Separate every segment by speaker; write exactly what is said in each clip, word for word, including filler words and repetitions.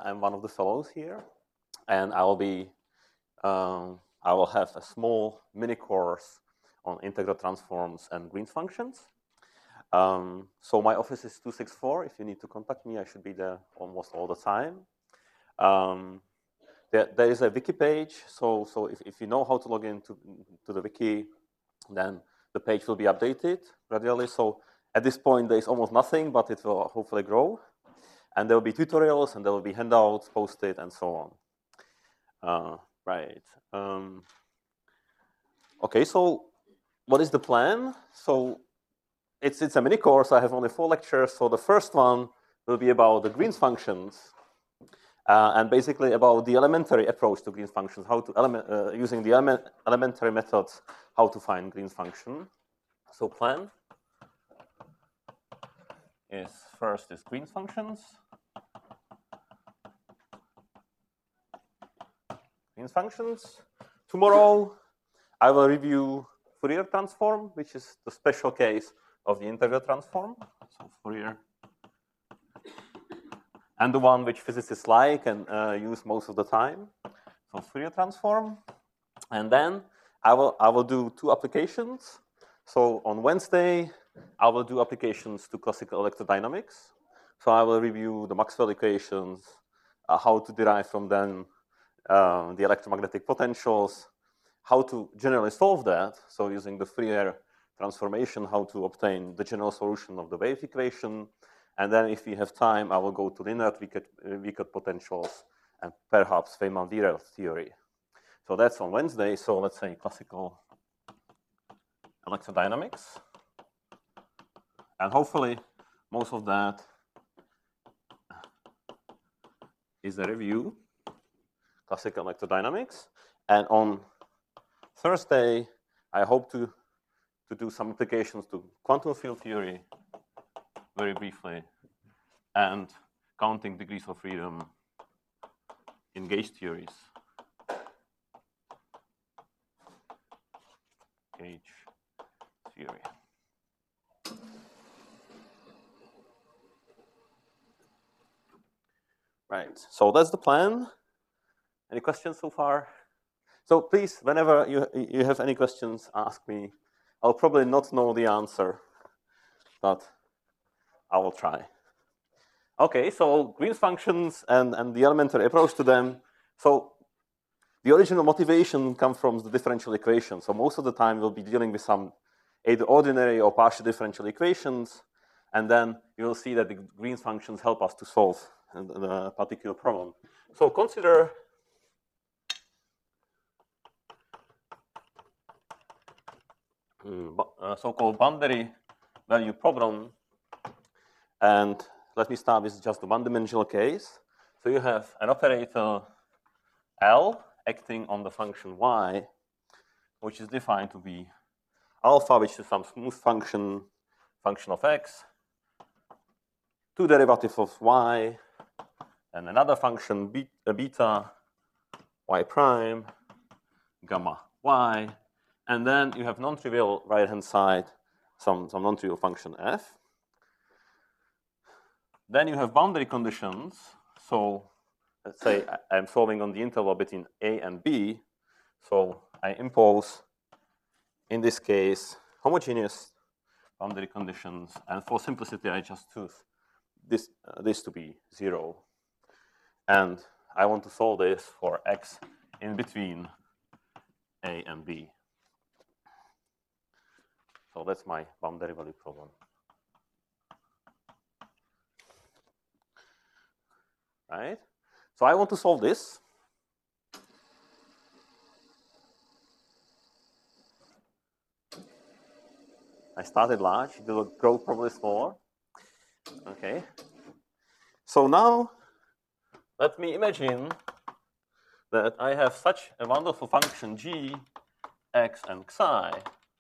Speaker 1: I'm one of the fellows here, and I will be um, I will have a small mini course on integral transforms and Green's functions. Um, so my office is two six four. If you need to contact me, I should be there almost all the time. Um, there, there is a wiki page, so so if, if you know how to log into to the wiki, then the page will be updated gradually. So at this point, there is almost nothing, but it will hopefully grow. And there will be tutorials, and there will be handouts posted, and so on. Uh, right. Um, okay, so what is the plan? So it's, it's a mini course. I have only four lectures. So the first one will be about the Green's functions, uh, and basically about the elementary approach to Green's functions, how to element, uh, using the element, elementary methods, how to find Green's function. So plan is first is Green's functions. Green's functions. Tomorrow, I will review Fourier transform, which is the special case of the integral transform. So Fourier. And the one which physicists like and uh, use most of the time. So Fourier transform. And then I will, I will do two applications. So on Wednesday, I will do applications to classical electrodynamics. So I will review the Maxwell equations, uh, how to derive from them uh, the electromagnetic potentials, how to generally solve that. So using the Fourier transformation, how to obtain the general solution of the wave equation. And then if we have time, I will go to linear Vickert potentials and perhaps Feynman-Wirth theory. So that's on Wednesday. So let's say classical electrodynamics. And hopefully most of that is a review, classical electrodynamics. And on Thursday, I hope to, to do some applications to quantum field theory very briefly, and counting degrees of freedom in gauge theories. Gauge theory. Right, so that's the plan. Any questions so far? So please, whenever you, you have any questions, ask me. I'll probably not know the answer, but I will try. Okay, so Green's functions and, and the elementary approach to them. So the original motivation comes from the differential equation. So most of the time we'll be dealing with some either ordinary or partial differential equations, and then you will see that the Green's functions help us to solve the particular problem. So consider a so-called boundary value problem. And let me start with just the one-dimensional case. So you have an operator L acting on the function y, which is defined to be alpha, which is some smooth function, function of x, two derivatives of y, and another function beta y prime, gamma y, and then you have non-trivial right-hand side, some, some non-trivial function f. Then you have boundary conditions. So let's say I'm solving on the interval between a and b. So I impose, in this case, homogeneous boundary conditions. And for simplicity, I just choose this, uh, this to be zero. And I want to solve this for x in between a and b. So that's my boundary value problem. Right? So I want to solve this. I started large, it will grow probably smaller. Okay. So now let me imagine that I have such a wonderful function g, x, and xi,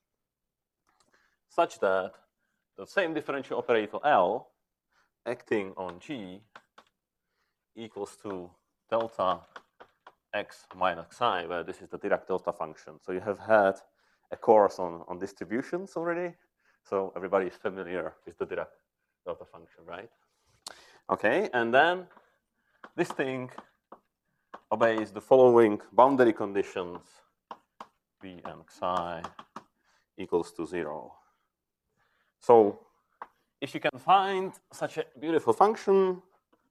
Speaker 1: such that the same differential operator L acting on g equals to delta x minus xi, where this is the Dirac delta function. So you have had a course on, on distributions already. So everybody is familiar with the Dirac delta function, right? Okay, and then this thing obeys the following boundary conditions: b and xi equals to zero. So if you can find such a beautiful function,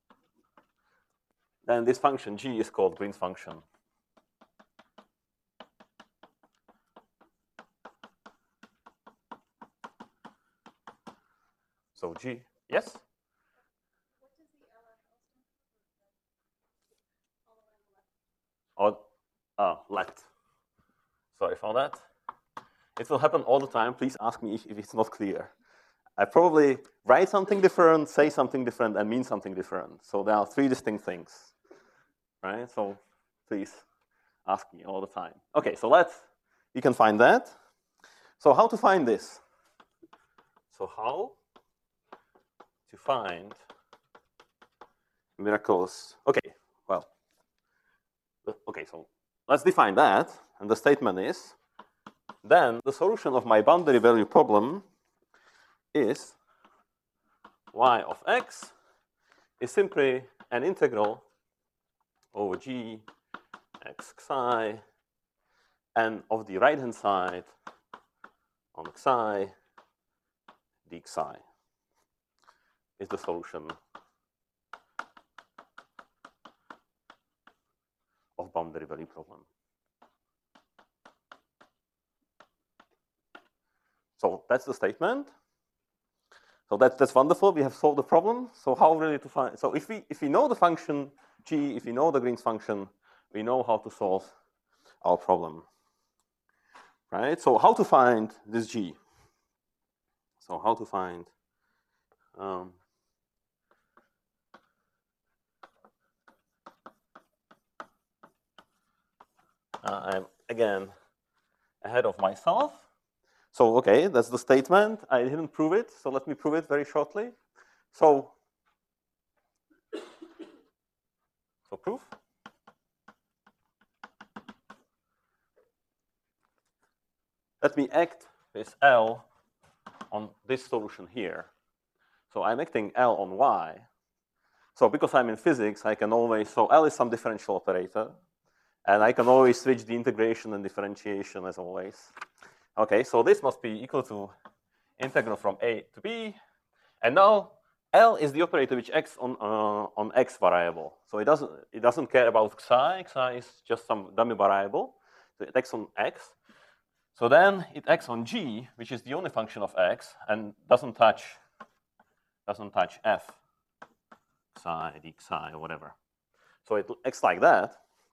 Speaker 1: then this function g is called Green's function. So g, yes? Or, uh, let. Sorry for that. It will happen all the time. Please ask me if, if it's not clear. I probably write something different, say something different, and mean something different. So there are three distinct things, right? So please ask me all the time. Okay, so let's, you can find that. So how to find this? So how to find miracles? Okay, well, okay, so let's define that. And the statement is, then the solution of my boundary value problem is y of x is simply an integral over g x xi, and of the right-hand side on xi d xi is the solution of boundary value problem. So that's the statement. So that, that's wonderful. We have solved the problem. So how really to find? So if we if we know the function g, if we know the Green's function, we know how to solve our problem, right? So how to find this g? So how to find? Um, uh, I'm again ahead of myself. So okay, that's the statement. I didn't prove it, so let me prove it very shortly. So, so proof. Let me act with L on this solution here. So I'm acting L on y. So because I'm in physics, I can always, so L is some differential operator, and I can always switch the integration and differentiation as always. Okay, so this must be equal to integral from a to b, and now L is the operator which acts on uh, on x variable. So it doesn't it doesn't care about xi. Xi is just some dummy variable. So it acts on x. So then it acts on g, which is the only function of x, and doesn't touch doesn't touch f xi, d xi, or whatever. So it acts like that.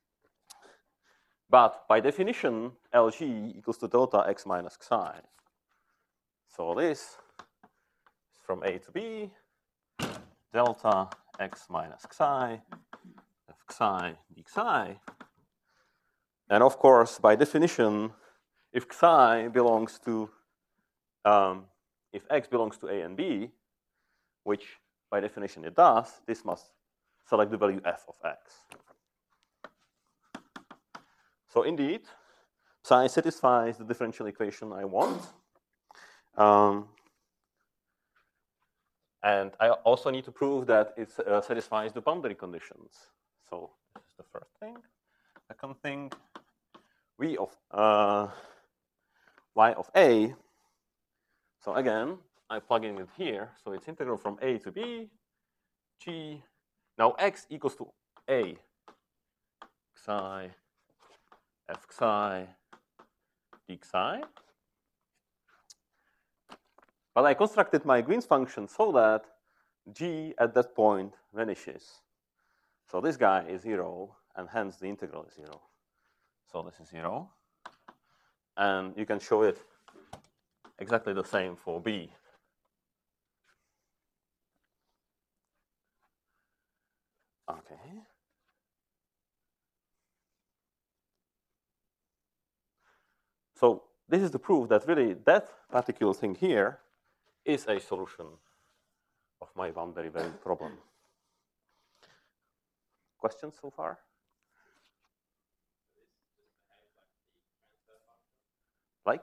Speaker 1: But by definition, L G equals to delta x minus xi. So this is from a to b, delta x minus xi, f xi d xi. And of course, by definition, if xi belongs to, um, if x belongs to a and b, which by definition it does, this must select the value f of x. So indeed, psi satisfies the differential equation I want. Um, and I also need to prove that it uh, satisfies the boundary conditions. So this is the first thing. Second thing, v of uh, y of a. So again, I plug in it here. So it's integral from a to b, g. Now x equals to a, xi, f xi, d xi. But I constructed my Green's function so that g at that point vanishes. So this guy is zero, and hence the integral is zero. So this is zero. And you can show it exactly the same for b. Okay. So this is the proof that really that particular thing here is a solution of my boundary value problem. Questions so far? Like?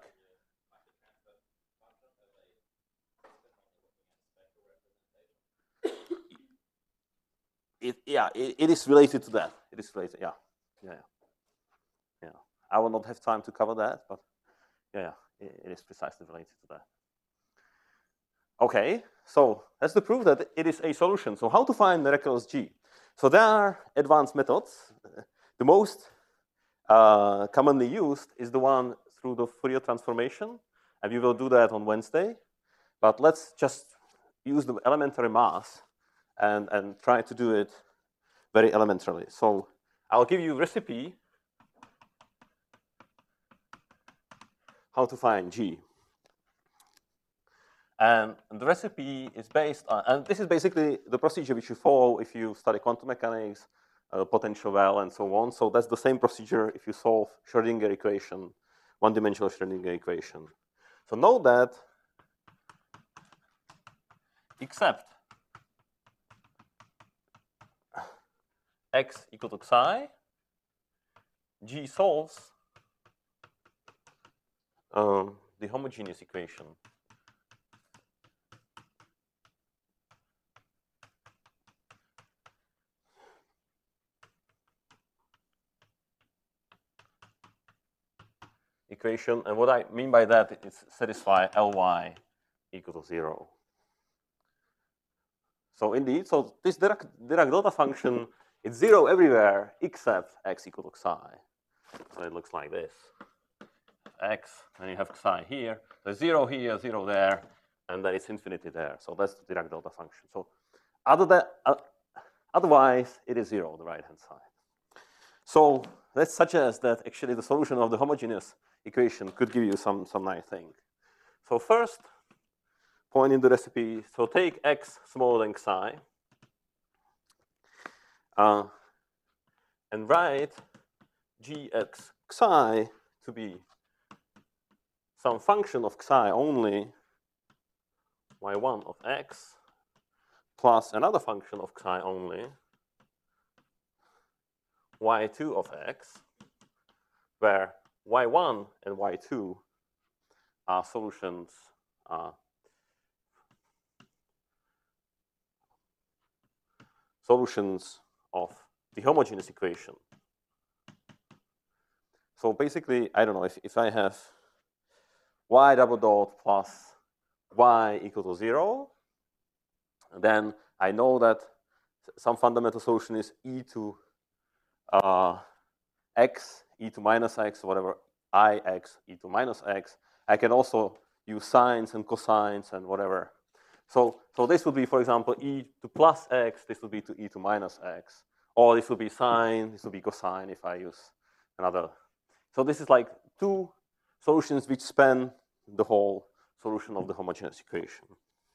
Speaker 1: it, yeah, it, it is related to that. It is related, yeah, yeah, yeah. I will not have time to cover that, but yeah, it, it is precisely related to that. Okay, so that's the proof that it is a solution. So how to find miraculous G? So there are advanced methods. The most uh, commonly used is the one through the Fourier transformation, and we will do that on Wednesday. But let's just use the elementary math and, and try to do it very elementarily. So I'll give you a recipe how to find G. And the recipe is based on, and this is basically the procedure which you follow if you study quantum mechanics, uh, potential well, and so on. So that's the same procedure if you solve Schrödinger equation, one-dimensional Schrödinger equation. So note that except x equal to psi, G solves um, the homogeneous equation. Equation, and what I mean by that is satisfy Ly equal to zero. So indeed, so this Dirac, Dirac delta function is zero everywhere except x equal to psi. So it looks like this. X, and you have psi here. There's zero here, zero there, and then it's infinity there. So that's the Dirac delta function. So other than, uh, otherwise, it is zero on the right-hand side. So let's suggest that actually the solution of the homogeneous equation could give you some, some nice thing. So first, point in the recipe, so take x smaller than psi, uh, and write gx psi to be some function of psi only, y one of x, plus another function of psi only, y two of x, where y one and y two are solutions uh, solutions of the homogeneous equation. So basically, I don't know, if, if I have y double dot plus y equal to zero, then I know that some fundamental solution is e to uh, x, e to minus x, whatever, ix, e to minus x. I can also use sines and cosines and whatever. So, so this would be, for example, e to plus x, this would be to e to minus x. Or this would be sine, this would be cosine if I use another. So this is like two solutions which span the whole solution of the homogeneous equation.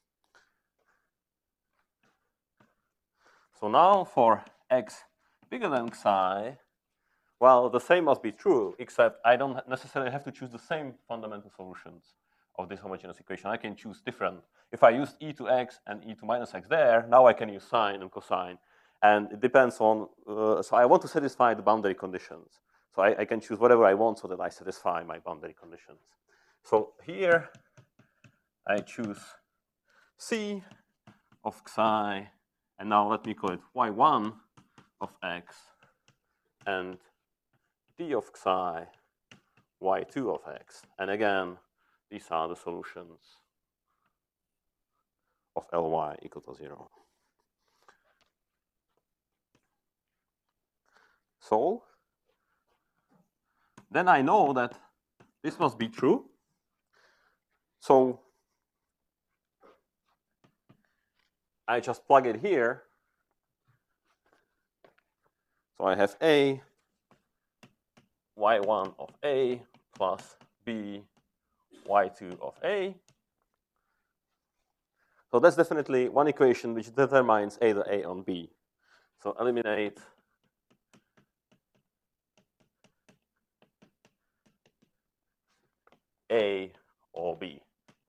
Speaker 1: So now for x bigger than psi, well, the same must be true, except I don't necessarily have to choose the same fundamental solutions of this homogeneous equation. I can choose different. If I used e to x and e to minus x there, now I can use sine and cosine. And it depends on, uh, so I want to satisfy the boundary conditions. So I, I can choose whatever I want so that I satisfy my boundary conditions. So here I choose c of psi, and now let me call it y one of x, and d of psi, y two of x. And again, these are the solutions of Ly equal to zero. So then I know that this must be true. So I just plug it here. So I have A, y one of A plus B, y two of A. So that's definitely one equation which determines either A on B. So eliminate A or B.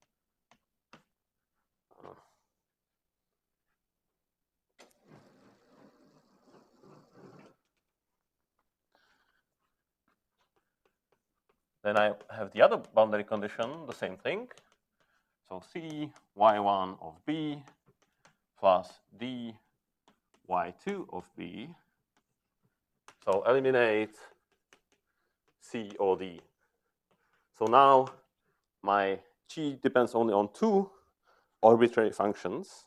Speaker 1: Then I have the other boundary condition, the same thing. So C y one of B plus D y two of b. So eliminate C or D. So now my G depends only on two arbitrary functions.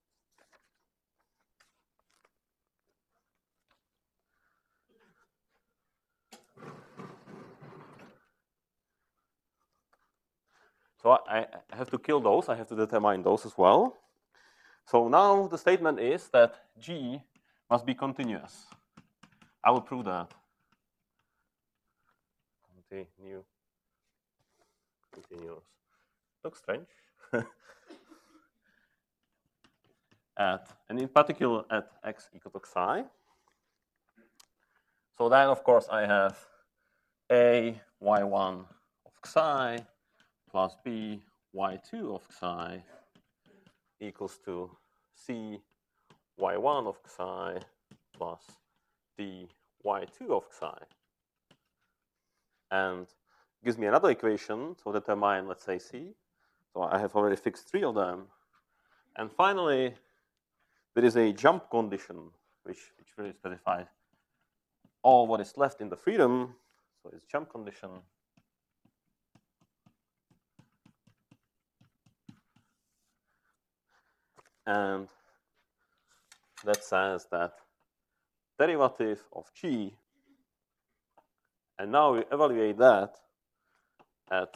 Speaker 1: So I, I have to kill those. I have to determine those as well. So now the statement is that G must be continuous. I will prove that. Continue. Continuous. Looks strange. At, and in particular at x equal to xi. So then, of course, I have a y one of xi plus b y two of xi equals to c y one of xi plus d y two of xi. And gives me another equation to determine, let's say, c. So I have already fixed three of them. And finally, there is a jump condition, which, which really specifies all what is left in the freedom. So it's jump condition. And that says that derivative of G, and now we evaluate that at,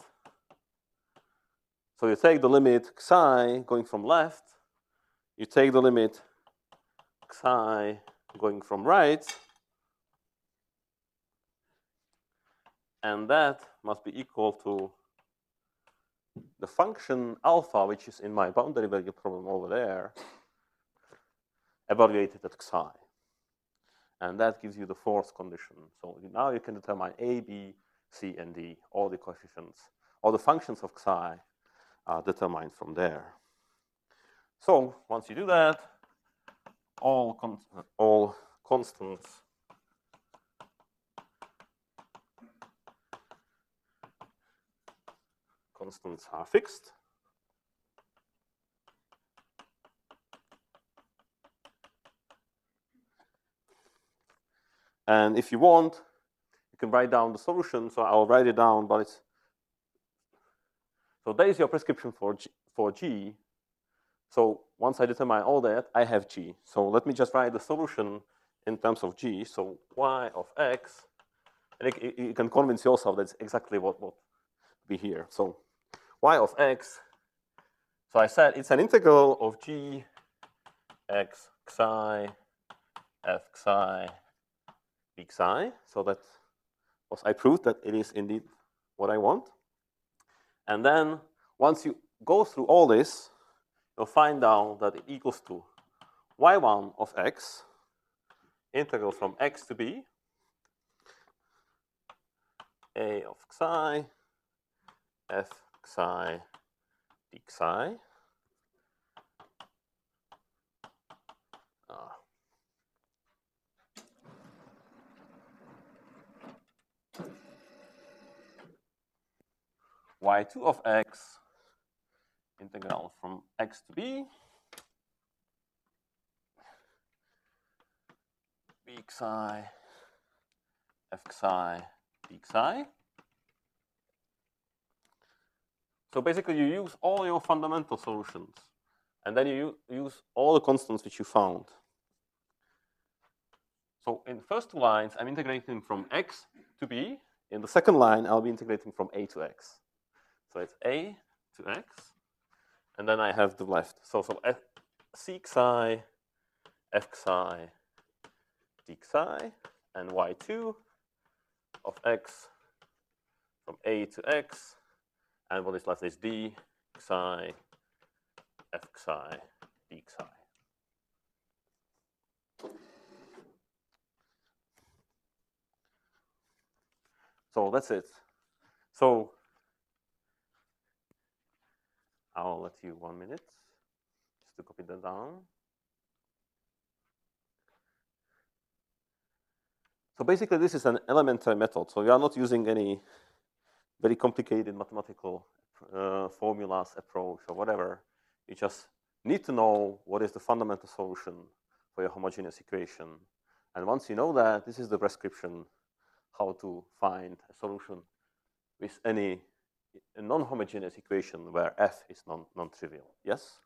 Speaker 1: so you take the limit xi going from left, you take the limit xi going from right, and that must be equal to the function alpha, which is in my boundary value problem over there, evaluated at xi. And that gives you the fourth condition. So now you can determine A, B, C, and D, all the coefficients, all the functions of xi are determined from there. So once you do that, all, con all constants constants are fixed. And if you want, you can write down the solution. So I'll write it down, but it's, so there is your prescription for G, for G. So once I determine all that, I have G. So let me just write the solution in terms of G. So y of x, and it, you can convince yourself that's exactly what will be here. So y of x, so I said it's an integral of G x xi f xi b xi. So that was, I proved that it is indeed what I want. And then once you go through all this, you'll find out that it equals to y one of x, integral from x to b, a of xi, f xi, d xi. Ah. y two of x, integral from x to b, b xi, f xi, d xi. So basically you use all your fundamental solutions, and then you use all the constants which you found. So in the first two lines, I'm integrating from x to b. In the second line, I'll be integrating from a to x. So it's a to x, and then I have the left. So, so f, c xi, f xi, d xi, and y two of x from a to x, and what is left is d xi, f xi, d xi. So that's it. So I'll let you one minute just to copy that down. So basically, this is an elementary method. So we are not using any very complicated mathematical uh, formulas approach or whatever. You just need to know what is the fundamental solution for a homogeneous equation. And once you know that, this is the prescription how to find a solution with any non-homogeneous equation where f is non non-trivial. Yes?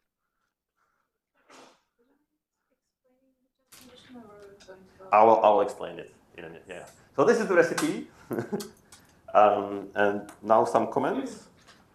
Speaker 1: I will, I will explain it in a minute. Yeah. So this is the recipe. um, and now some comments.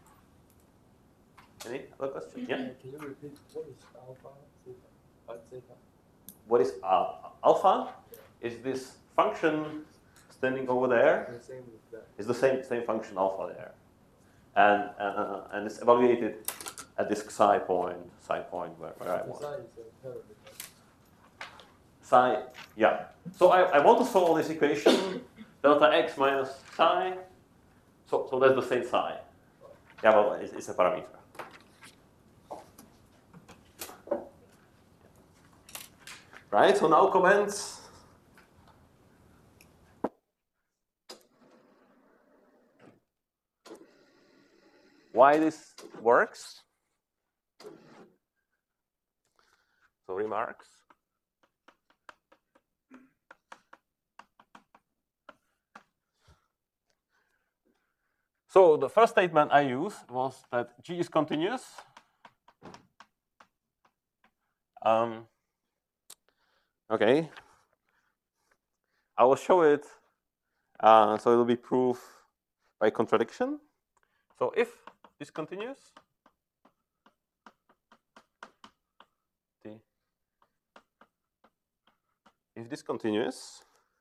Speaker 1: Any other questions? Yeah?
Speaker 2: Can you repeat what is alpha, theta, zeta?
Speaker 1: What is uh, alpha? Is this function standing over there?
Speaker 2: The same with that.
Speaker 1: It's the same same function alpha there, and uh, and it's evaluated at this psi point, psi point where, where I want.
Speaker 2: Psi is a parameter.
Speaker 1: Psi, yeah. So I, I want to solve this equation delta x minus psi. So so that's the same psi. Yeah, well, it's, it's a parameter. Right. So now comments. Why this works? So remarks. So the first statement I used was that G is continuous. Um, okay. I will show it. Uh, so it will be proof by contradiction. So if this continues, if this continues,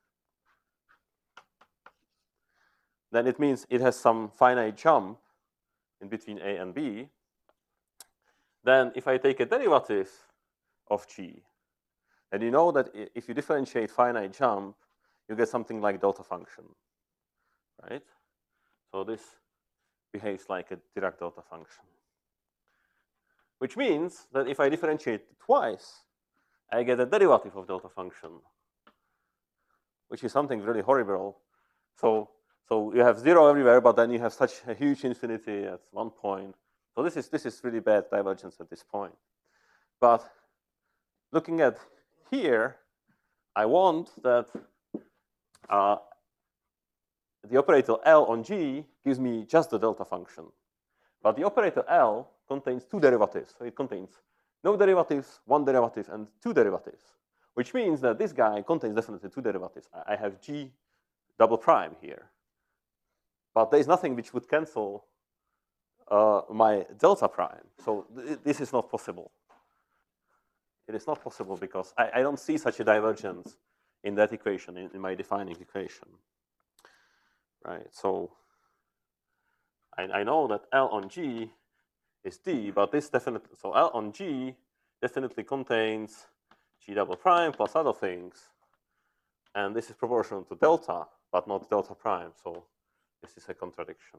Speaker 1: then it means it has some finite jump in between A and B. Then if I take a derivative of G, and you know that if you differentiate finite jump, you get something like delta function, right? So this behaves like a Dirac delta function, which means that if I differentiate it twice, I get a derivative of delta function, which is something really horrible. So, so you have zero everywhere, but then you have such a huge infinity at one point. So this is this is really bad divergence at this point. But looking at here, I want that uh, the operator L on G gives me just the delta function. But the operator L contains two derivatives. So it contains no derivatives, one derivative, and two derivatives, which means that this guy contains definitely two derivatives. I have G double prime here. But there is nothing which would cancel uh, my delta prime. So th this is not possible. It is not possible because I, I don't see such a divergence in that equation, in, in my defining equation. Right, so I, I know that L on G is D, but this definitely, so L on G definitely contains G double prime plus other things. And this is proportional to delta, but not delta prime. So this is a contradiction.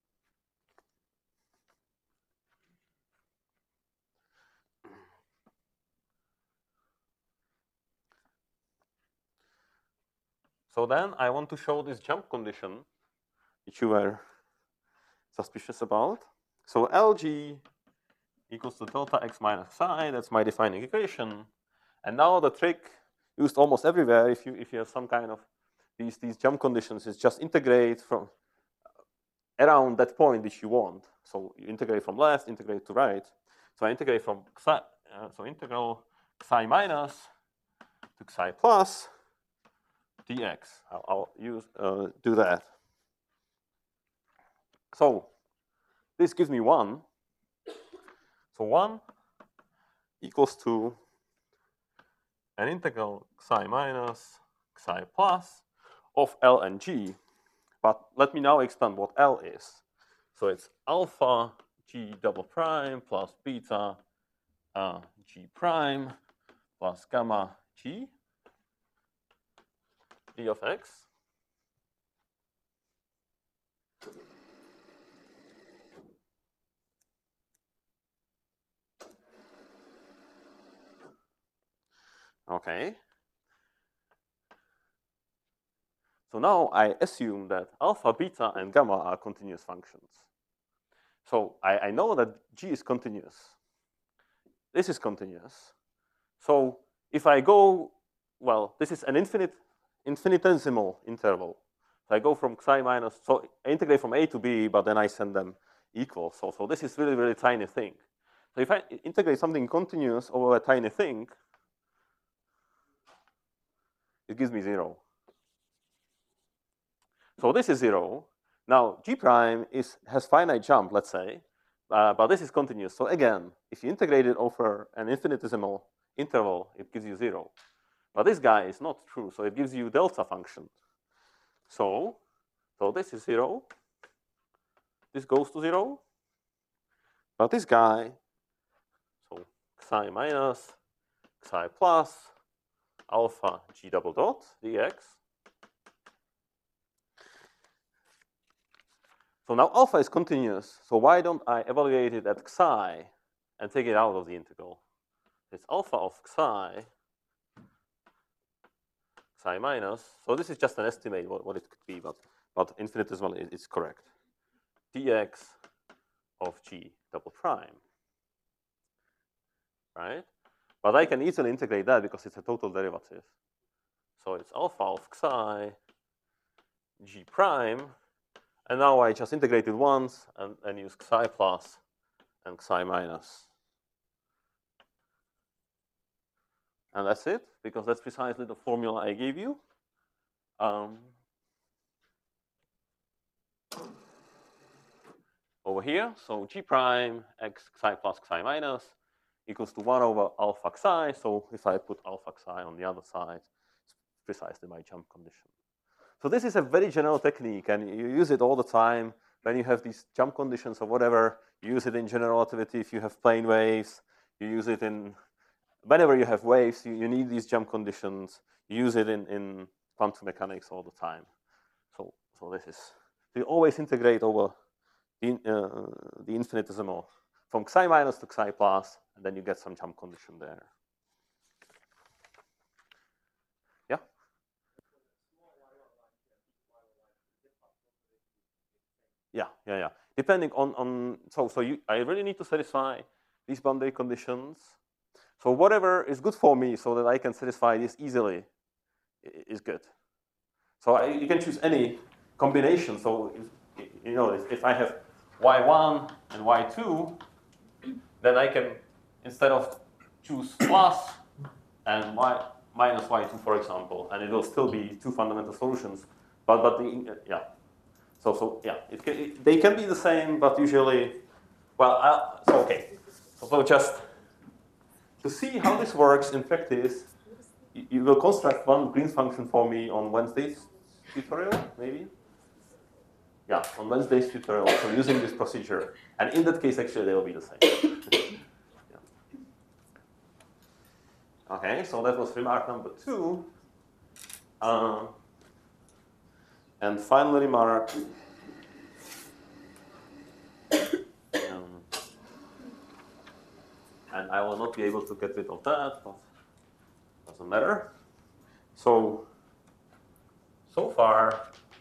Speaker 1: So then I want to show this jump condition, which you were suspicious about. So L G equals to delta x minus psi. That's my defining equation. And now the trick used almost everywhere, if you if you have some kind of these these jump conditions, is just integrate from around that point which you want. So you integrate from left, integrate to right. So I integrate from xi, uh, so integral xi minus to xi plus dx. I'll, I'll use uh, do that. So this gives me one. So one equals to an integral xi minus xi plus of L and G. But let me now expand what L is. So it's alpha G double prime plus beta uh, G prime plus gamma G d of x. Okay. So now I assume that alpha, beta, and gamma are continuous functions. So I, I know that G is continuous. This is continuous. So if I go, well, this is an infinite, infinitesimal interval. So I go from xi minus, so I integrate from a to b, but then I send them equal. So, so this is really, really tiny thing. So if I integrate something continuous over a tiny thing, it gives me zero. So this is zero. Now g prime is has finite jump, let's say, uh, but this is continuous. So again, if you integrate it over an infinitesimal interval, it gives you zero. But this guy is not true, so it gives you delta function. So, so this is zero. This goes to zero. But this guy, so xi minus, xi plus, alpha g double dot dx. So now alpha is continuous, so why don't I evaluate it at xi and take it out of the integral? It's alpha of xi, xi minus, so this is just an estimate what, what it could be, but, but infinitesimal is, is correct. Dx of g double prime, right? But I can easily integrate that because it's a total derivative. So it's alpha of xi g prime, and now I just integrate it once and, and use xi plus and xi minus. And that's it, because that's precisely the formula I gave you. Um, over here, so g prime x xi plus xi minus equals to one over alpha xi. So if I put alpha xi on the other side, it's precisely my jump condition. So this is a very general technique, and you use it all the time when you have these jump conditions or whatever. You use it in general relativity if you have plane waves. You use it in whenever you have waves, you, you need these jump conditions. You use it in, in quantum mechanics all the time. So, so this is, so you always integrate over the, uh, the infinitesimal from xi minus to xi plus, and then you get some jump condition there. Yeah? Yeah, yeah, yeah. Depending on, on so, so you, I really need to satisfy these boundary conditions. So whatever is good for me so that I can satisfy this easily is good. So I, you can choose any combination. So, if, you know, if, if I have y one and y two, then I can, instead of choose plus and y minus y two, for example, and it will still be two fundamental solutions. But, but the, yeah. So, so yeah, it can, it, they can be the same, but usually, well, I'll, so okay. So, so just to see how this works in practice, you, you will construct one Green's function for me on Wednesday's tutorial, maybe? Yeah, on Wednesday's tutorial, so using this procedure. And in that case, actually, they will be the same. Yeah. Okay, so that was remark number two. Uh, and final remark. Um, and I will not be able to get rid of that, but doesn't matter. So, so far,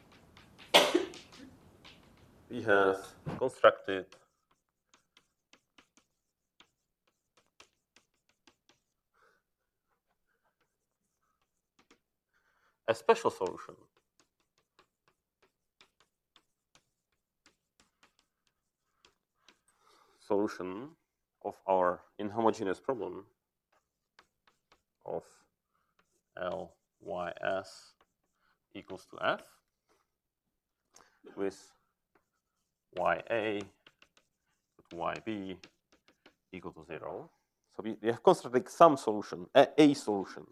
Speaker 1: we have constructed a special solution solution of our inhomogeneous problem of L Y S equals to F with Y A to Y B equal to zero. So we, we have constructed some solution, a, a solution.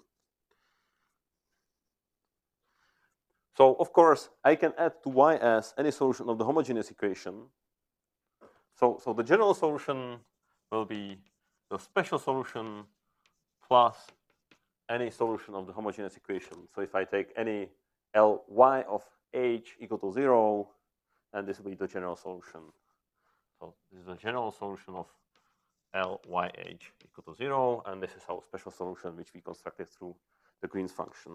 Speaker 1: So of course, I can add to Y S any solution of the homogeneous equation. So, so the general solution will be the special solution plus any solution of the homogeneous equation. So if I take any Ly of H equal to zero, then this will be the general solution. So this is the general solution of Ly H equal to zero, and this is our special solution which we constructed through the Green's function.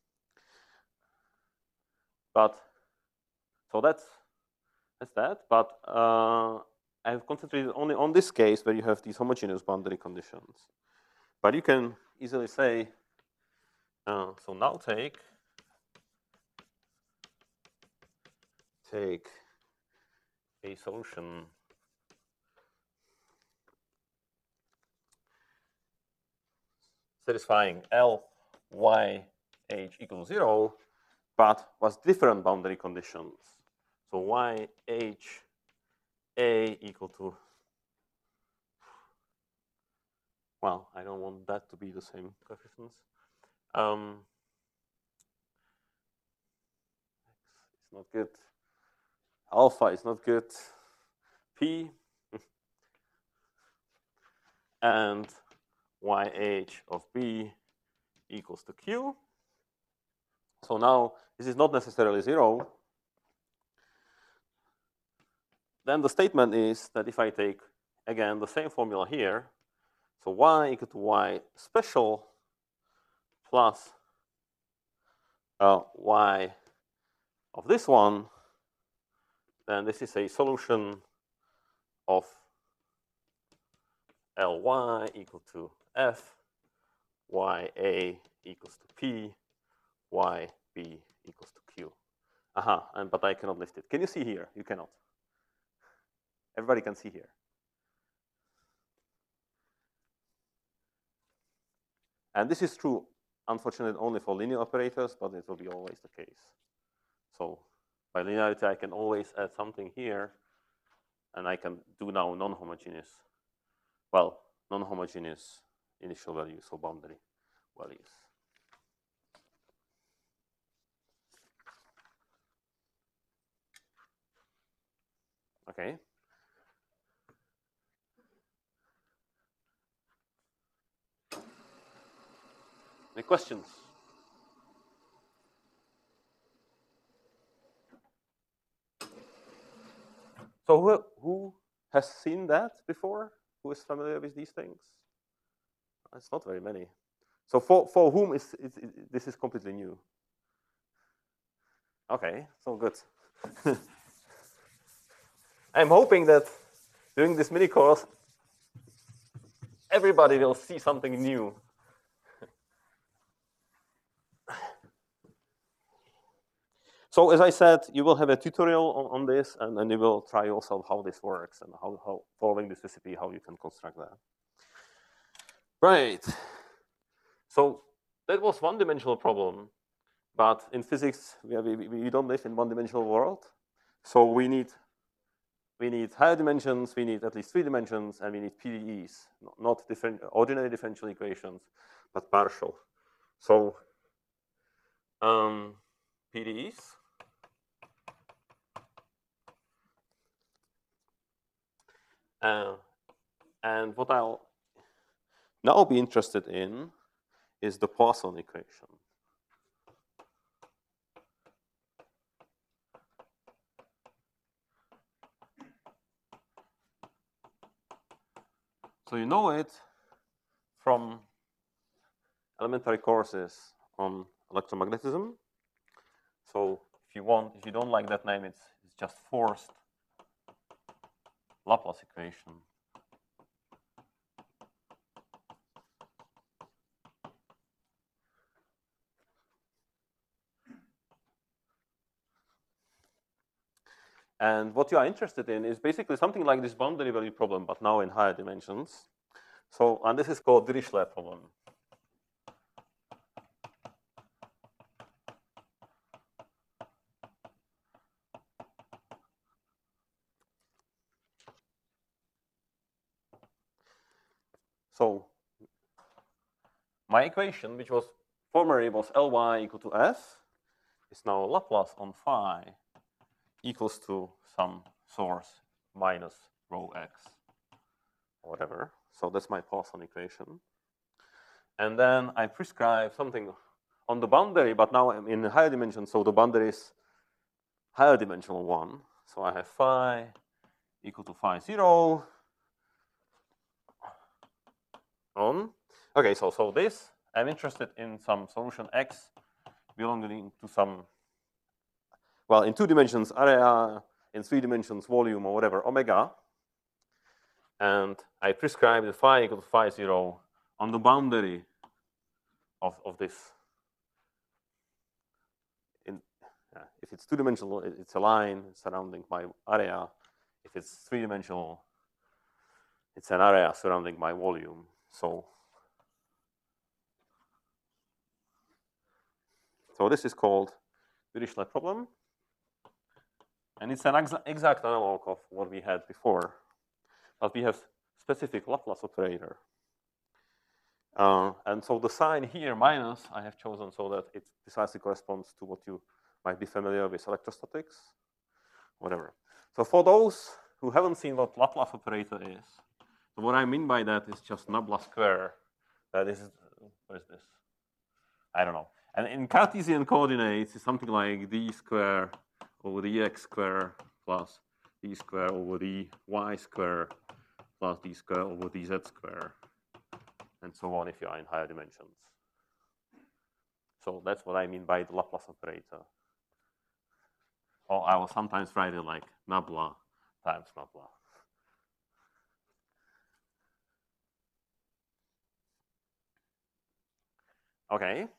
Speaker 1: But so that's that's that. But uh, I have concentrated only on this case where you have these homogeneous boundary conditions. But you can easily say, uh, so now take, take a solution satisfying L, Y, H equals zero, but was different boundary conditions. So Y, H, A equal to, well, I don't want that to be the same coefficients. Um, X is not good. Alpha is not good. P and Y H of B equals to Q. So now this is not necessarily zero. Then the statement is that if I take, again, the same formula here, so Y equal to Y special plus uh, Y of this one, then this is a solution of Ly equal to F, Ya equals to P, Yb equals to Q. Aha, and, but I cannot lift it. Can you see here? You cannot. Everybody can see here. And this is true, unfortunately, only for linear operators, but it will be always the case. So by linearity, I can always add something here, and I can do now non-homogeneous, well, non-homogeneous initial values, so boundary values. Okay. Any questions? So who, who has seen that before? Who is familiar with these things? It's not very many. So for, for whom is it, it, this is completely new? Okay, so good. I'm hoping that during this mini course, everybody will see something new. So as I said, you will have a tutorial on, on this, and then you will try yourself how this works and how, how following this recipe, how you can construct that. Right. So that was one-dimensional problem, but in physics, we, we, we don't live in one-dimensional world. So we need we need higher dimensions, we need at least three dimensions, and we need P D Es, not different ordinary differential equations, but partial. So um, P D Es. Uh, and what I'll now be interested in is the Poisson equation. So you know it from elementary courses on electromagnetism. So if you want, if you don't like that name, it's, it's just forced Laplace equation. And what you are interested in is basically something like this boundary value problem, but now in higher dimensions. So, and this is called Dirichlet problem. So my equation, which was formerly was Ly equal to F, is now Laplace on phi equals to some source minus rho x, or whatever. So that's my Poisson equation. And then I prescribe something on the boundary, but now I'm in a higher dimension, so the boundary is higher dimensional one. So I have phi equal to phi zero on. Okay, so so this, I'm interested in some solution x belonging to some, well, in two dimensions area, in three dimensions volume, or whatever, omega. And I prescribe the phi equal to phi zero on the boundary of, of this. In, uh, if it's two-dimensional, it's a line surrounding my area. If it's three-dimensional, it's an area surrounding my volume. So, so this is called Dirichlet problem. And it's an exa exact analog of what we had before. But we have specific Laplace operator. Uh, and so the sign here, minus, I have chosen so that it precisely corresponds to what you might be familiar with electrostatics, whatever. So for those who haven't seen what Laplace operator is, so what I mean by that is just nabla square. Uh, this is, what is this? I don't know. And in Cartesian coordinates, it's something like d square over the x square plus d square over the y square plus d square over dz square, and so on if you are in higher dimensions. So that's what I mean by the Laplace operator. Or I will sometimes write it like nabla times nabla. Okay.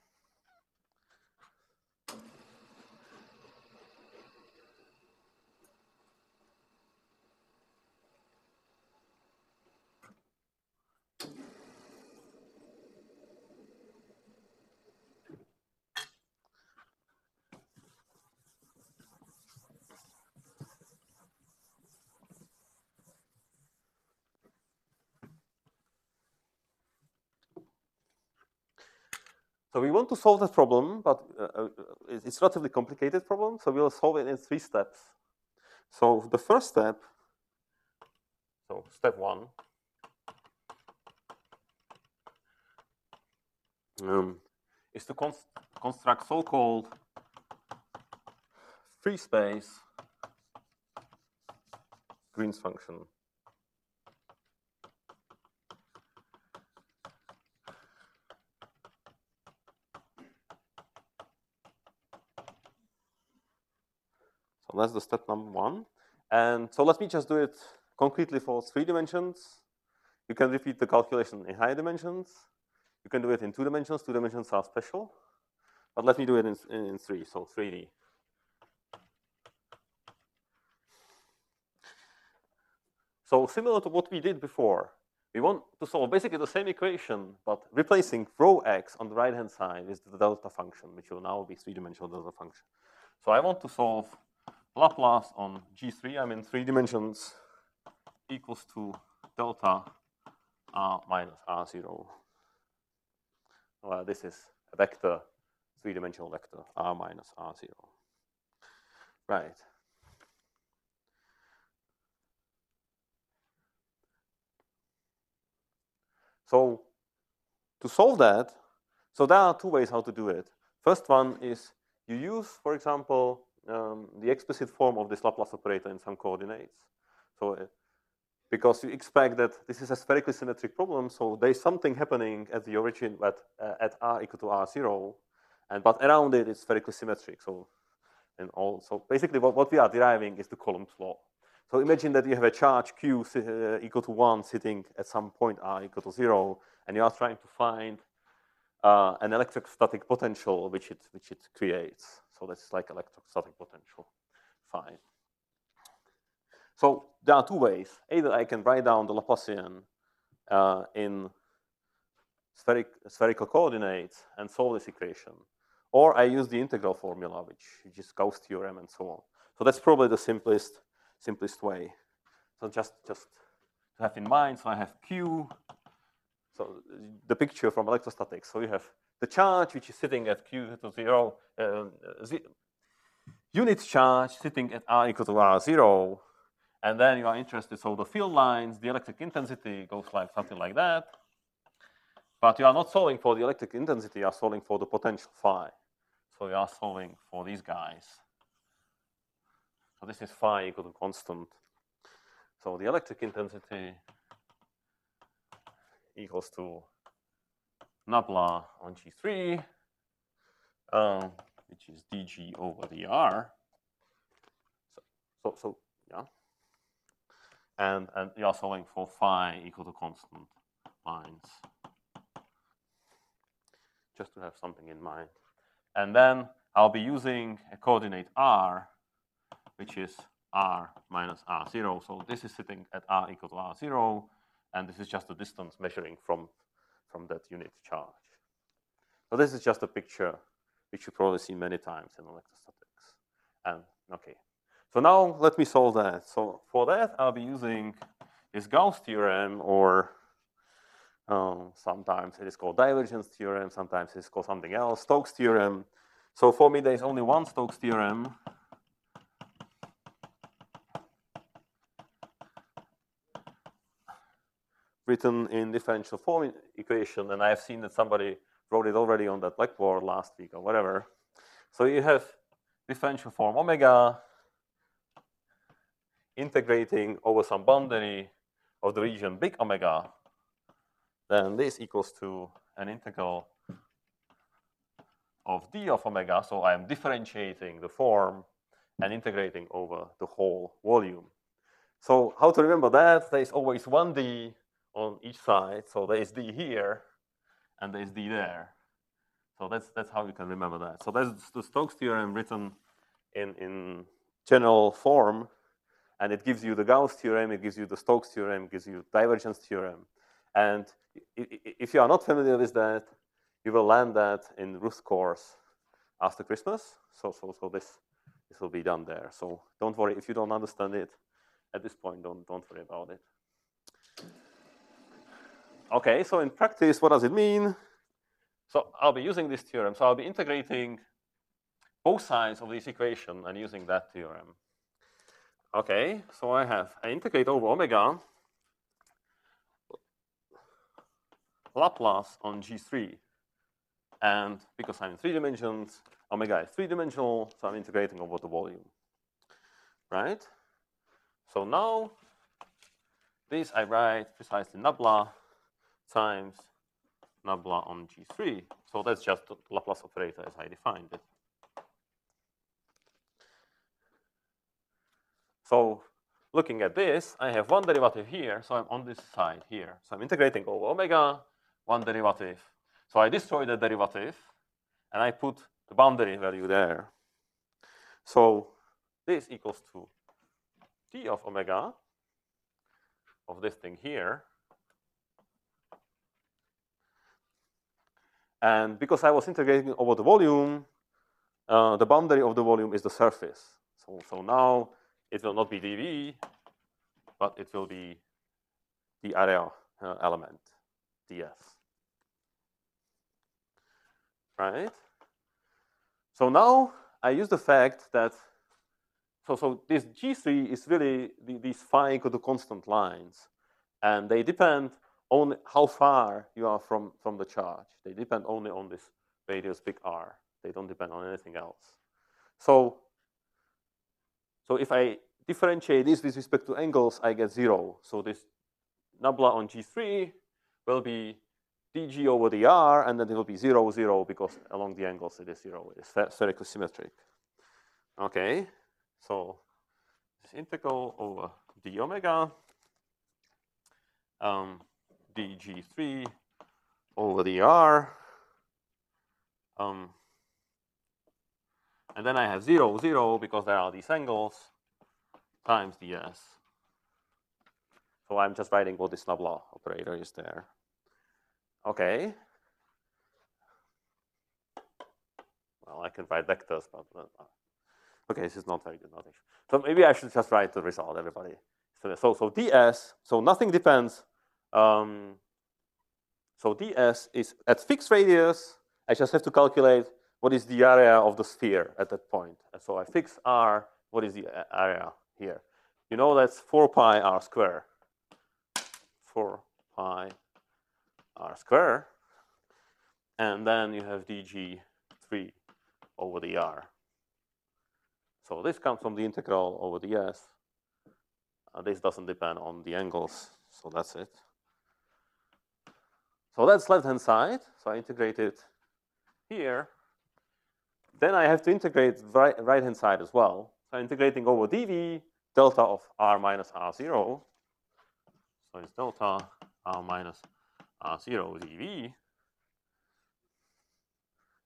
Speaker 1: So we want to solve that problem, but uh, it's a relatively complicated problem, so we'll solve it in three steps. So the first step, so step one, um, is to const construct so-called free space Green's function. So that's the step number one. And so let me just do it concretely for three dimensions. You can repeat the calculation in higher dimensions. You can do it in two dimensions. Two dimensions are special. But let me do it in, in, in three, so three D. So similar to what we did before, we want to solve basically the same equation, but replacing rho x on the right-hand side is the delta function, which will now be three-dimensional delta function. So I want to solve Laplace on G three, I'm in three dimensions, equals to delta r minus r zero. Well, this is a vector, three-dimensional vector, r minus r zero. Right. So to solve that, so there are two ways how to do it. First one is you use, for example, um, the explicit form of this Laplace operator in some coordinates. So uh, because you expect that this is a spherically symmetric problem, so there's something happening at the origin at, uh, at r equal to r zero, and but around it it's spherically symmetric. So and all, so basically what, what we are deriving is the Coulomb's law. So imagine that you have a charge q uh, equal to one sitting at some point r equal to zero, and you are trying to find uh, an electrostatic potential which it which it creates. So that's like electrostatic potential. Fine. So there are two ways. Either I can write down the Laplacian uh, in spheric, spherical coordinates and solve this equation, or I use the integral formula, which is Gauss theorem and so on. So that's probably the simplest simplest way. So just just to have in mind, so I have Q. So the picture from electrostatics. So you have the charge which is sitting at Q equal to zero, uh, unit charge sitting at r equal to r zero, and then you are interested. So the field lines, the electric intensity goes like something like that. But you are not solving for the electric intensity, you are solving for the potential phi. So you are solving for these guys. So this is phi equal to constant. So the electric intensity equals to nabla on G three, um, which is dg over dr. So, so, so yeah. And, and you are solving for phi equal to constant lines. just to have something in mind. And then I'll be using a coordinate r, which is r minus r zero. So this is sitting at r equal to r zero, and this is just the distance measuring from, from that unit charge. So this is just a picture which you probably see many times in electrostatics. And okay, so now let me solve that. So for that, I'll be using this Gauss theorem, or um, sometimes it is called divergence theorem, sometimes it's called something else, Stokes theorem. So for me, there's only one Stokes theorem. Written in differential form equation, and I've seen that somebody wrote it already on that blackboard last week or whatever. So you have differential form omega integrating over some boundary of the region big omega, then this equals to an integral of d of omega. So I am differentiating the form and integrating over the whole volume. So how to remember that? There is always one d on each side. So there is d here, and there is d there. So that's that's how you can remember that. So that's the Stokes theorem written in in general form, and it gives you the Gauss theorem, it gives you the Stokes theorem, it gives you divergence theorem. And if you are not familiar with that, you will learn that in Ruth's course after Christmas. So so so this this will be done there. So don't worry if you don't understand it at this point. Don't don't worry about it. Okay, so in practice, what does it mean? So I'll be using this theorem. So I'll be integrating both sides of this equation and using that theorem. Okay, so I have, I integrate over omega Laplace on G three. And because I'm in three dimensions, omega is three-dimensional, so I'm integrating over the volume. Right? So now, this I write precisely nabla times nabla on G three. So that's just the Laplace operator as I defined it. So looking at this, I have one derivative here, so I'm on this side here. So I'm integrating over omega, one derivative. So I destroy the derivative, and I put the boundary value there. So this equals to d of omega of this thing here. And because I was integrating over the volume, uh, the boundary of the volume is the surface. So, so now it will not be dV, but it will be the area uh, element, ds. Right? So now I use the fact that, so, so this G three is really the, these phi equal to constant lines, and they depend on how far you are from, from the charge. They depend only on this radius big R. They don't depend on anything else. So, so if I differentiate this with respect to angles, I get zero. So this nabla on G three will be dg over dr, and then it will be zero, zero, because along the angles it is zero. It is spherically symmetric. Okay, so this integral over d omega um, d G three over dr, um, and then I have zero, zero, because there are these angles, times ds. So I'm just writing what this nabla operator is there. Okay. Well, I can write vectors, but uh, okay, this is not very good notation. So maybe I should just write the result, everybody. So, so, so ds, so nothing depends. Um, so ds is at fixed radius. I just have to calculate what is the area of the sphere at that point. And so I fix r, what is the area here? You know that's four pi r square. four pi r square. And then you have dg three over the r. So this comes from the integral over ds. Uh, this doesn't depend on the angles, so that's it. So that's left-hand side. So I integrate it here. Then I have to integrate right, right-hand side as well. So I'm integrating over dv delta of r minus r zero. So it's delta r minus r zero dv.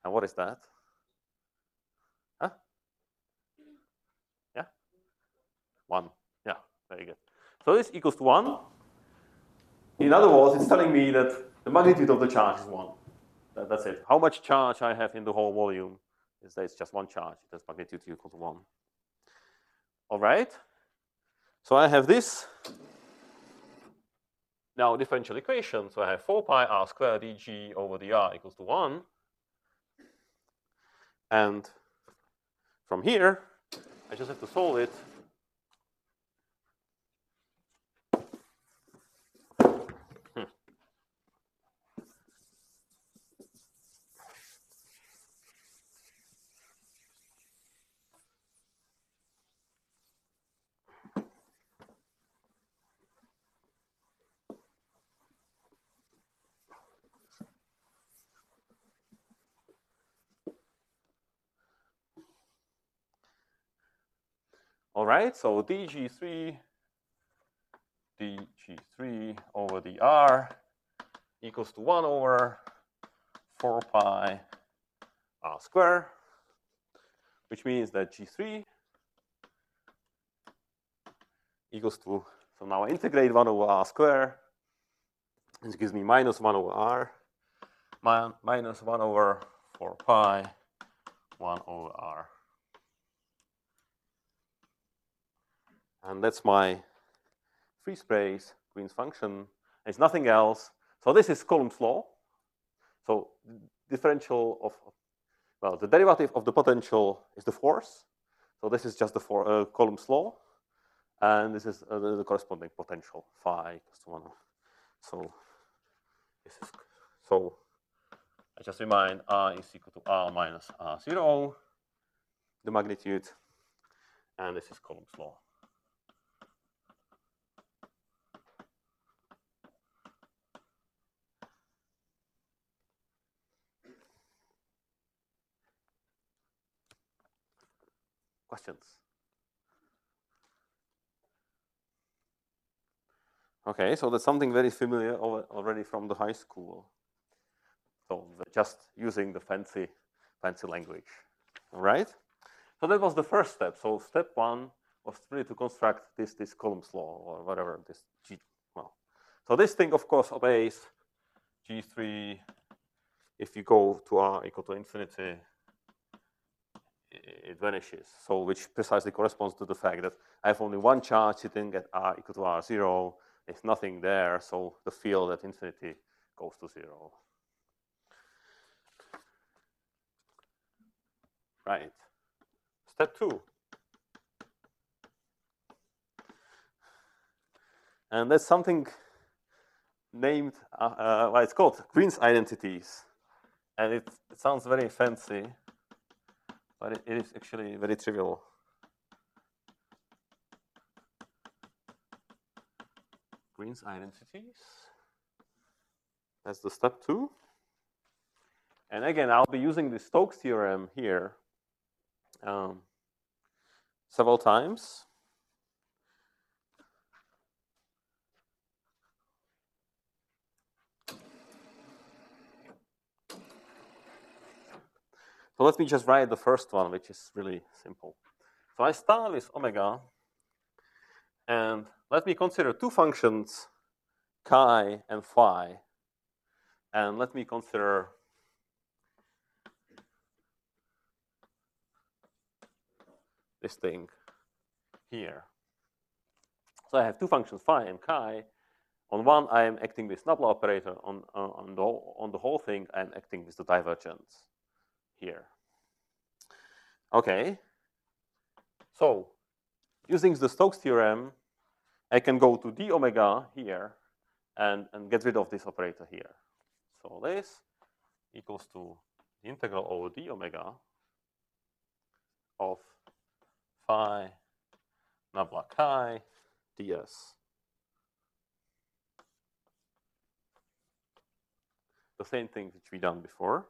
Speaker 1: And what is that? Huh? Yeah? one. Yeah, very good. So this equals to one. In other words, it's telling me that the magnitude of the charge is one. That, that's it. How much charge I have in the whole volume is that it's just one charge. It has magnitude equal to one. All right. So I have this now differential equation. So I have four pi r squared dg over dr equals to one. And from here, I just have to solve it. Hmm. All right, so d g three, d g three over dr equals to one over four pi r squared, which means that g three equals to, so now I integrate one over r squared. This gives me minus one over r, min minus one over four pi, one over r. And that's my free space Green's function. It's nothing else. So this is Coulomb's law. So differential of, well, the derivative of the potential is the force. So this is just the for, uh, Coulomb's law. And this is uh, the, the corresponding potential, phi equals to one. So this is, so I just remind R is equal to R minus R zero, the magnitude. And this is Coulomb's law. Questions? Okay, so that's something very familiar already from the high school. So just using the fancy, fancy language. All right. So that was the first step. So step one was really to construct this this Coulomb's law or whatever this G. Well, so this thing of course obeys G three. If you go to R equal to infinity, it vanishes. So which precisely corresponds to the fact that I have only one charge sitting at R equal to R zero. There's nothing there, so the field at infinity goes to zero. Right. Step two. And that's something named, uh, uh, well, it's called Green's identities. And it, it sounds very fancy, but it, it is actually very trivial. Green's identities. That's the step two. And again, I'll be using the Stokes theorem here um, several times. So let me just write the first one, which is really simple. So I start with omega, and let me consider two functions, chi and phi, and let me consider this thing here. So I have two functions, phi and chi. On one, I am acting with Nabla operator. On, uh, on, the, on the whole thing, I'm acting with the divergence here. Okay. So using the Stokes theorem, I can go to d omega here and, and get rid of this operator here. So this equals to the integral over d omega of phi nabla chi ds. The same thing which we done before.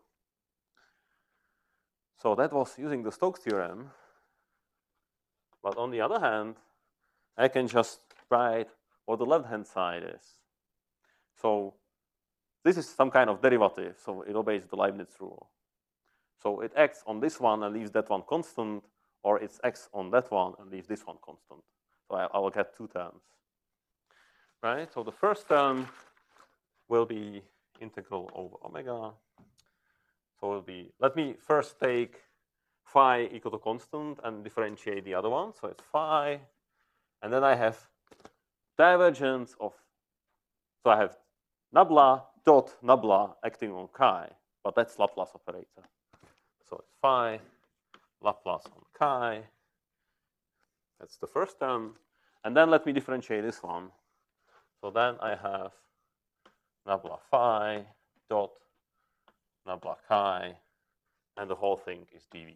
Speaker 1: So that was using the Stokes theorem. But on the other hand, I can just write what the left-hand side is. So this is some kind of derivative, so it obeys the Leibniz rule. So it acts on this one and leaves that one constant, or it's acts on that one and leaves this one constant. So I, I will get two terms, right? So the first term will be integral over omega. So it will be, let me first take phi equal to constant and differentiate the other one. So it's phi, and then I have divergence of, so I have nabla dot nabla acting on chi, but that's Laplace operator. So it's phi Laplace on chi. That's the first term. And then let me differentiate this one. So then I have nabla phi dot nabla chi, and the whole thing is dv.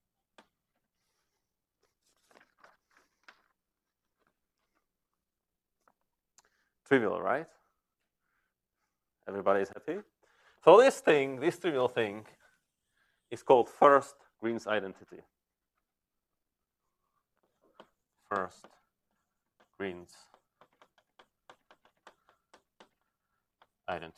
Speaker 1: Trivial, right? Everybody is happy? So this thing, this trivial thing, is called first Green's identity. First Green's identity.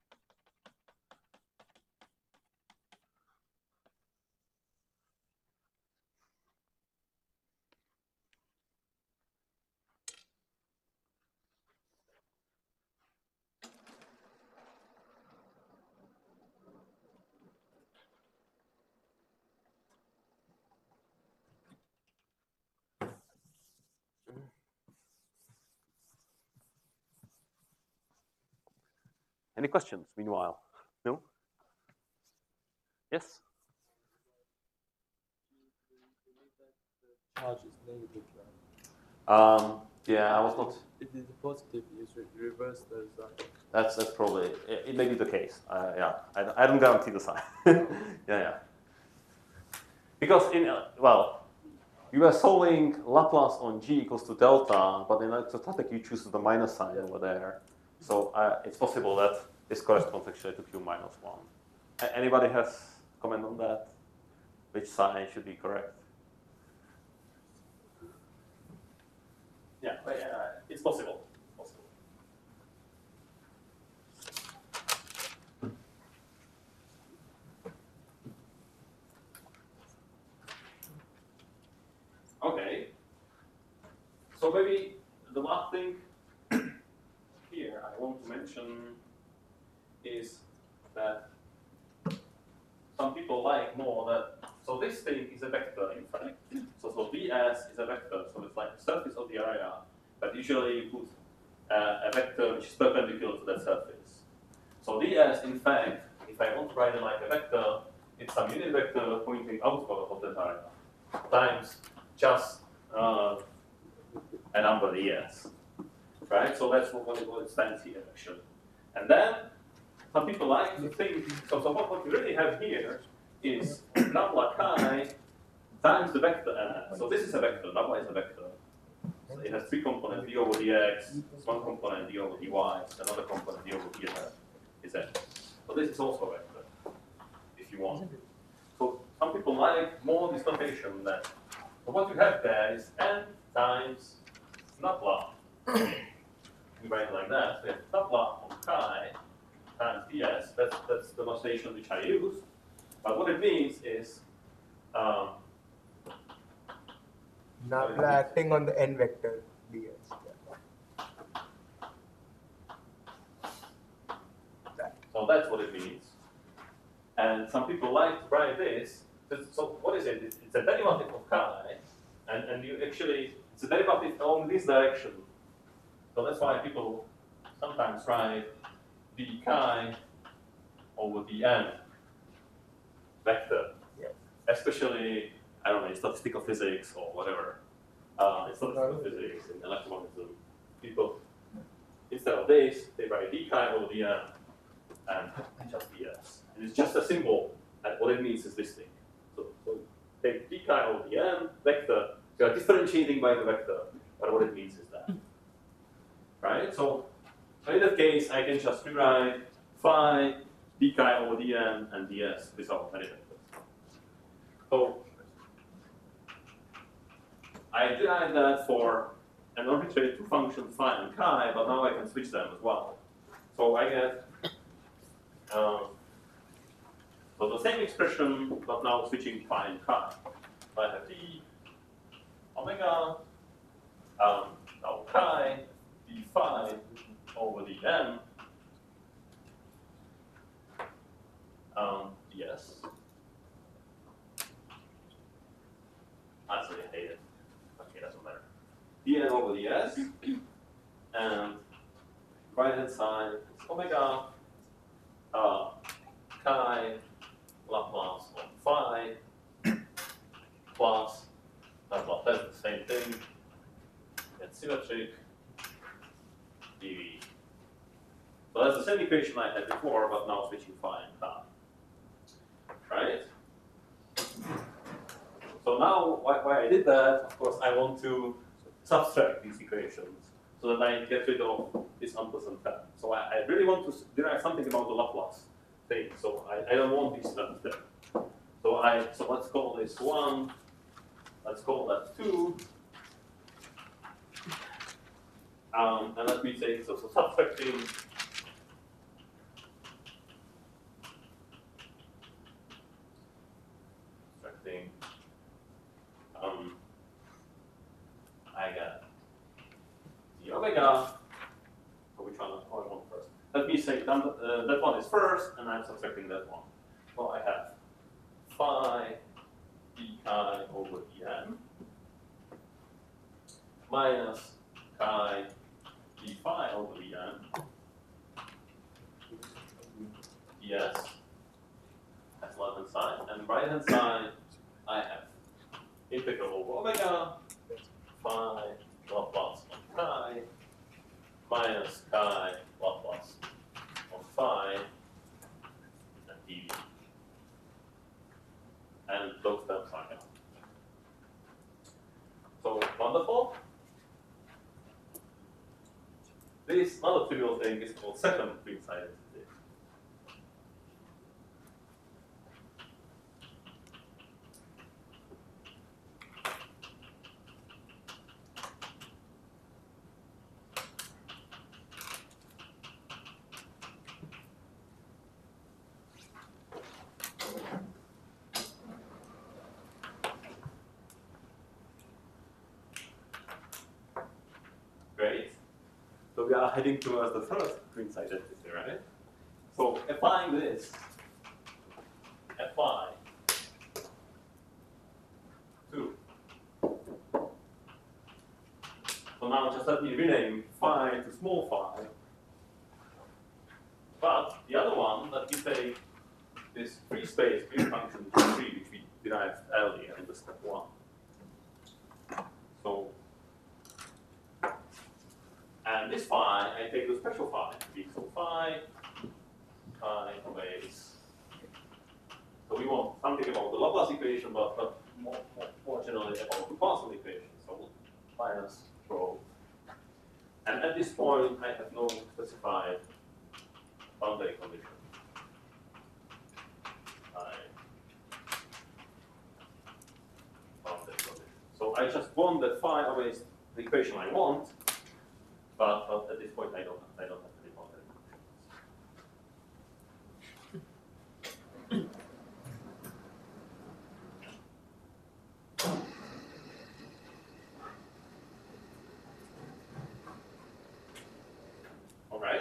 Speaker 1: Any questions meanwhile? No? Yes?
Speaker 2: Charge is negative, right?
Speaker 1: Um, yeah, I was not.
Speaker 2: If it's positive, you should reverse the sign.
Speaker 1: That's that's probably it, it may be the case. Uh, yeah, I, I don't guarantee the sign. yeah, yeah. Because in uh, well, you were solving Laplace on g equals to delta, but in electrostatic you choose the minus sign yeah. over there. So uh, it's possible that this corresponds actually to q minus one. A anybody has comment on that? Which sign should be correct? Yeah, but, uh, it's possible. possible. Okay. So maybe the last thing here I want to mention is that some people like more that, so this thing is a vector in fact. So, so ds is a vector, so it's like the surface of the area, but usually you put uh, a vector which is perpendicular to that surface. So ds, in fact, if I want to write it like a vector, it's some unit vector pointing outward of that area times just uh, a number ds, right? So that's what, what, it, what it stands here actually. And then some people like to think, so, so what, what you really have here is nabla chi times the vector n. So this is a vector, nabla is a vector. So it has three components, d over dx, one component d over dy, another component d over dz is n. So this is also a vector, if you want. So some people like more this notation than. So what you have there is n times nabla. We write it like that. So you have nabla on chi times ds. That's that's the notation which I use. But what it means is um,
Speaker 3: nabla acting on the n vector ds.
Speaker 1: So that's what it means. And some people like to write this. So what is it? It's a derivative of chi, and, and you actually, it's a derivative along this direction. So that's why people sometimes write d chi over dn vector.
Speaker 3: Yeah.
Speaker 1: Especially, I don't know, in statistical physics or whatever. Uh, in statistical physics, in electromagnetism, people, instead of this, they write d chi over dn and just ds. And it's just a symbol, and what it means is this thing. So, so take d chi over dn vector, you are differentiating by the vector, but what it means is that. Right? So, so in that case, I can just rewrite phi d chi over dn and ds without any vectors. So I derived that for an arbitrary two functions phi and chi, but now I can switch them as well. So I get um, So the same expression, but now switching phi and chi. So I have d omega, um, now chi, d phi over dm, um, ds. Actually, I hate it. Okay, doesn't matter. dn over ds, and right hand side is omega, uh, chi, Laplace of phi, plus Laplace, that's the same thing, it's symmetric, dv. So that's the same equation I had before, but now switching phi and chi. Right? So now, why, why I did that, of course, I want to subtract these equations so that I get rid of this unpleasant term. So I, I really want to derive something about the Laplace thing. So I, I don't want these terms there. So I so let's call this one. Let's call that two. Um, and let me say so, so subtracting. Subtracting. Um, I got the omega. So which one? Oh, I want first. Let me say that, uh, that one is first, and I'm subtracting that one. So I have phi d chi over dm minus chi d phi over dm. Yes, that's left hand side, and right hand side I have integral over omega phi Laplace of chi minus chi Laplace of phi and dv. And those terms are gone. So wonderful. This other trivial thing is called second Green's identity. Great. So we are heading towards the third Green's identity, right? So applying this, apply to. So now just let me rename phi to small phi. But the other one, let me take this free space green function G three, which we derived earlier in the step one. So and this phi, I take the special phi. So phi, phi obeys. So we want something about the Laplace equation, but, but more, more, more generally about the Poisson equation. So minus rho. And at this point, I have no specified boundary condition. I boundary condition. So I just want that phi obeys the equation I want. But, but at this point, I don't, I don't have any boundary conditions. All right.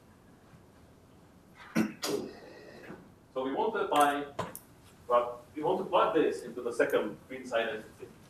Speaker 1: So we want to apply, but we want to plug this into the second Green's identity.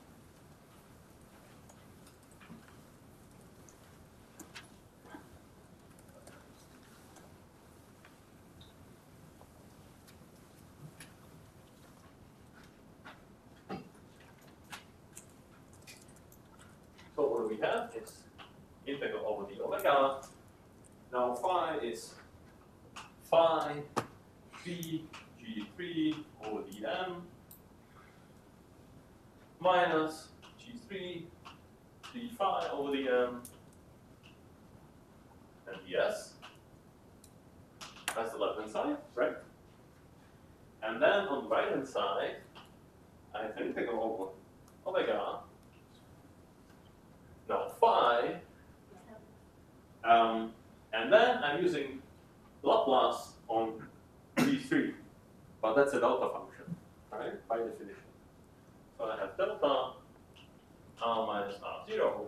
Speaker 1: So what do we have? It's integral over the omega. Now phi is phi d g three over dm minus g three d phi over dm and ds. That's the left hand side, right? And then on the right hand side, I have integral over omega. Now phi, um, and then I'm using Laplace on G three, but that's a delta function, right? By definition. So I have delta r minus r zero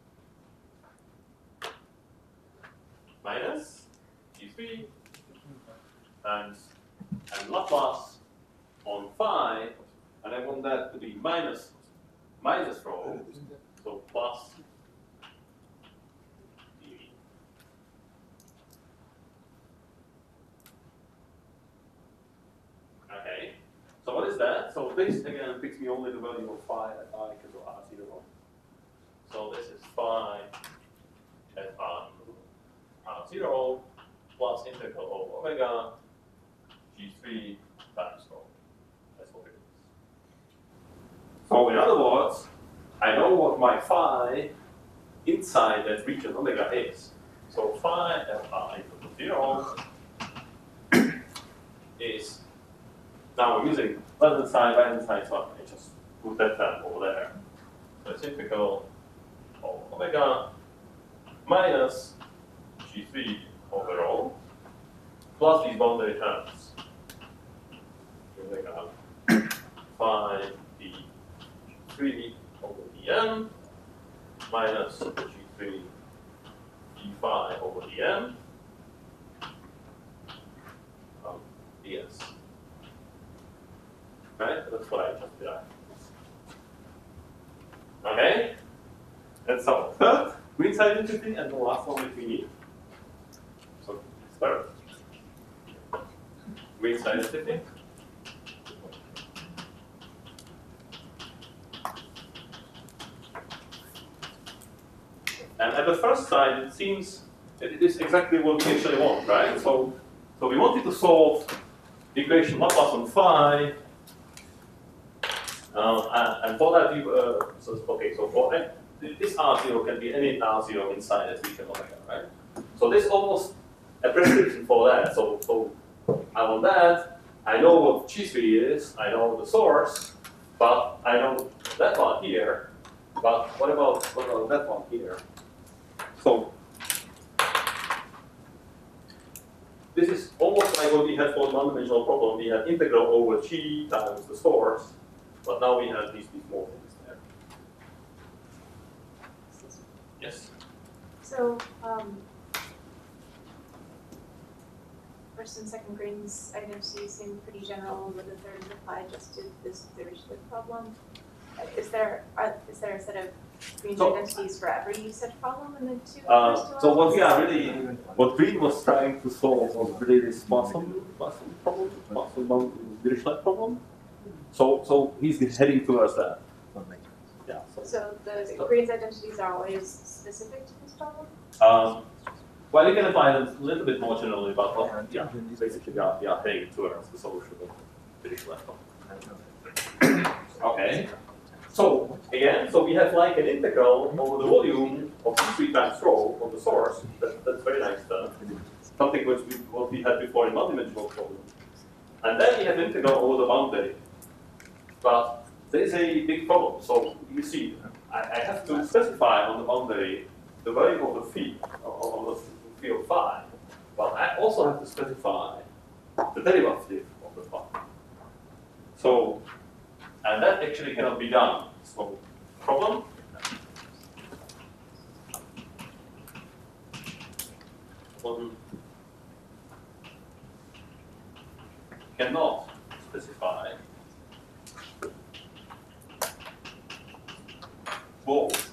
Speaker 1: minus g three times and Laplace on phi, and I want that to be minus minus rho, so plus dv. Okay, so what is that? So this again picks me only the value of phi at I equal to r zero. So this is phi at r, r zero plus integral over omega g three times rho. That's what it is. So in other words, I know what my phi inside that region omega is. So phi at r equal to zero is, now we're using left hand side, right hand side, so I just put that term over there. So it's integral of omega minus g three over rho plus these boundary terms. Omega phi d three over dm minus g three d phi over dm um, ds. Right? That's what I just did. Okay? And so, third, Green's identity, and the last one that we need. So, third, Green's identity. And at the first sight, it seems that it is exactly what we actually want, right? So, so we wanted to solve the equation Laplace on phi. Uh, and for that, you, uh, so, okay, so for uh, this R zero can be any R zero inside that region omega, right? So this almost a prescription for that. So, so I want that. I know what G three is. I know the source, but I know that one here. But what about what about that one here? So this is almost like what we had for the one-dimensional problem. We had integral over G times the source. But now we have these, these more things there. Yes?
Speaker 4: So, um, first and second Green's identities seem pretty general, with the third apply just to this Dirichlet problem. Is there are, is there a set of Green's
Speaker 1: so,
Speaker 4: identities for every such problem in the two?
Speaker 1: Uh,
Speaker 4: first two
Speaker 1: so what we are
Speaker 4: elements?
Speaker 1: really, what Green was trying to solve was really this Poisson problem, Poisson Dirichlet problem. So, so he's heading towards that. Yeah. So,
Speaker 4: So the Green's identities are always specific to this problem?
Speaker 1: um, well, you can apply them a little bit more generally, but well, yeah, basically we are, we are heading towards the solution of the Dirichlet problem. Okay. So again, so we have like an integral over the volume of G three times rho of the source. That, that's very nice stuff. Something which we, what we had before in multidimensional problem. And then we have integral over the boundary. But there is a big problem. So you see, I, I have to specify on the boundary the value of the phi, of the phi of phi. But I also have to specify the derivative of the phi. So, and that actually cannot be done. So, problem. One cannot specify both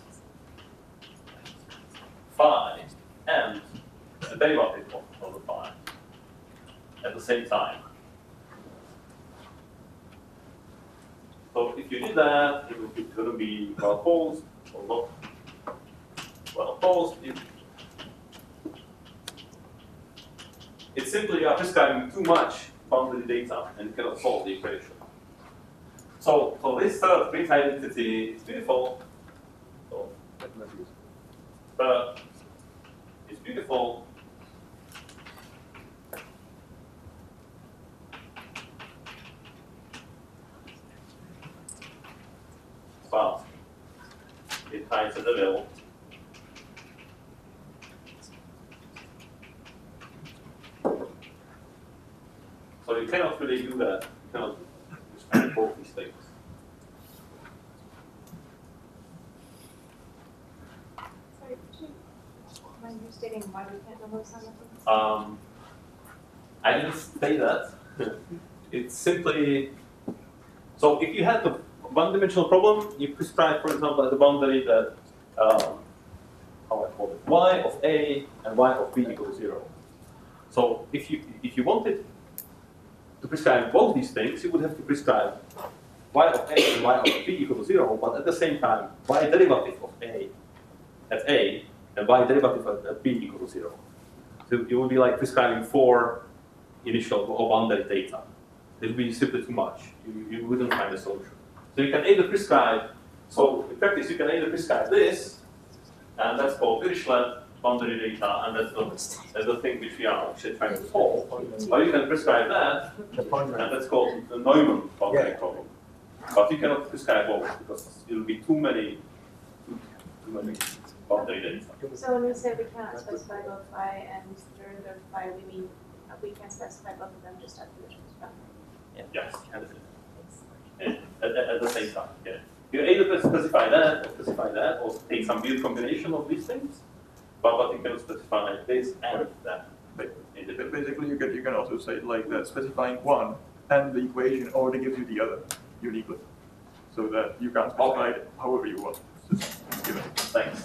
Speaker 1: phi and the derivative of, of the phi at the same time. So if you did that, it would be, it would be well posed or not well posed. It, it's simply you are prescribing too much boundary data and you cannot solve the equation. So, so this third Green's identity is beautiful. So, but it's beautiful. But it hides at the middle. So you cannot really do that cannot describe both these things.
Speaker 4: Sorry, could you mind restating why we can't remove some of these?
Speaker 1: Um, I didn't say that. It's simply, so if you had the one-dimensional problem, you prescribe, for example, at the boundary that, um, how I call it, y of a and y of b equals zero. So if you if you wanted to prescribe both these things, you would have to prescribe y of a and y of b equals zero, but at the same time, y derivative of a at a and y derivative at, at b equals zero. So it would be like prescribing four initial or boundary data. It would be simply too much. You, you wouldn't find a solution. So you can either prescribe, so in practice you can either prescribe this, and that's called Dirichlet boundary data, and that's the, that's the thing which we are actually trying to solve. Or you can prescribe that, and that's called the Neumann boundary
Speaker 3: Yeah.
Speaker 1: problem. But you cannot prescribe both, because it will be too many, too, too many boundary data.
Speaker 4: So when we say we cannot specify both phi and derivative of phi, we mean uh, we can specify both of them just at the original spot.
Speaker 1: Yes, and at, at, at the same time, yeah. You either specify that, or specify that, or take some weird combination of these things, but, but you can specify this and that.
Speaker 5: But but basically, you can you can also say like that, specifying one and the equation already gives you the other uniquely, so that you can specify it however you want. It's just given.
Speaker 1: Thanks.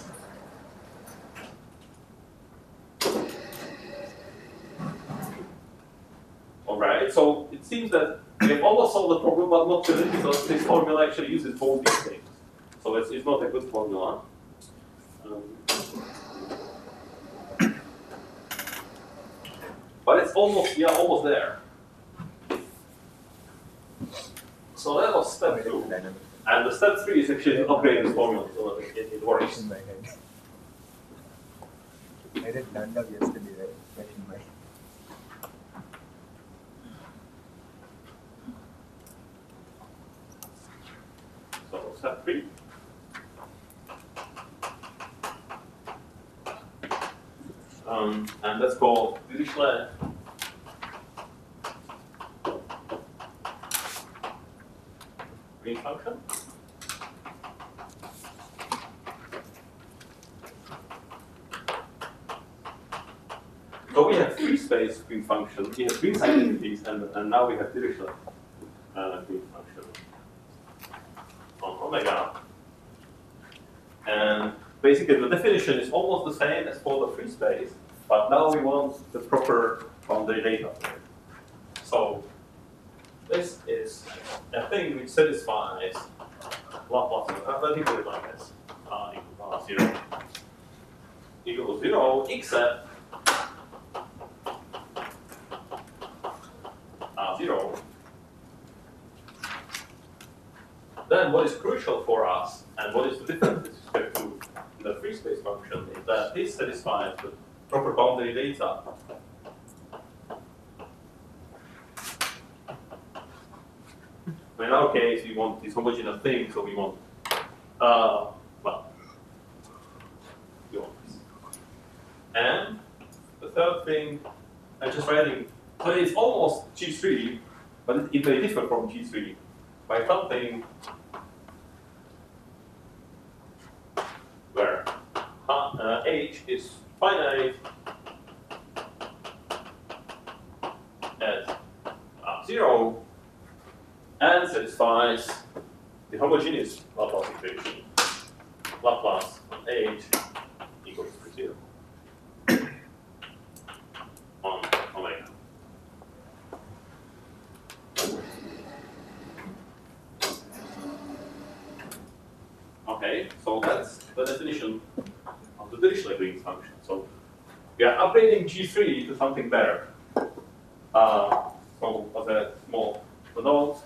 Speaker 1: All right, so it seems that we have almost solved the problem, but not really, because this formula actually uses both these things. So it's, it's not a good formula. Um, but it's almost, we are almost there. So that was step two. And the step three is actually to upgrade this formula, so that it, it works.
Speaker 3: In my head. I did land up yesterday, right? Fresh in my head.
Speaker 1: So step three. Um, and that's called Dirichlet green function. So we have free space green function, we have green identities, and, and now we have Dirichlet uh, green function on omega. And basically the definition is almost the same as for the free space, but now we want the proper boundary data. So this is a thing which satisfies Laplace, uh, let me put it like this, uh, equal uh, zero equals zero, except uh, zero. Then what is crucial for us, and what is the difference with respect to the free space function, is that this satisfies the proper boundary data. In our case, we want this homogeneous thing, so we want, uh, well, we want this. And the third thing, I'm just writing, so it's almost G three, but it, it may differ from G three by something where uh, H is finite at uh, zero and satisfies the homogeneous Laplace equation. Laplace on H equals to zero on omega. Okay, so that's the definition of the Dirichlet green function. So we are upgrading G three to something better. Uh, so as a small note,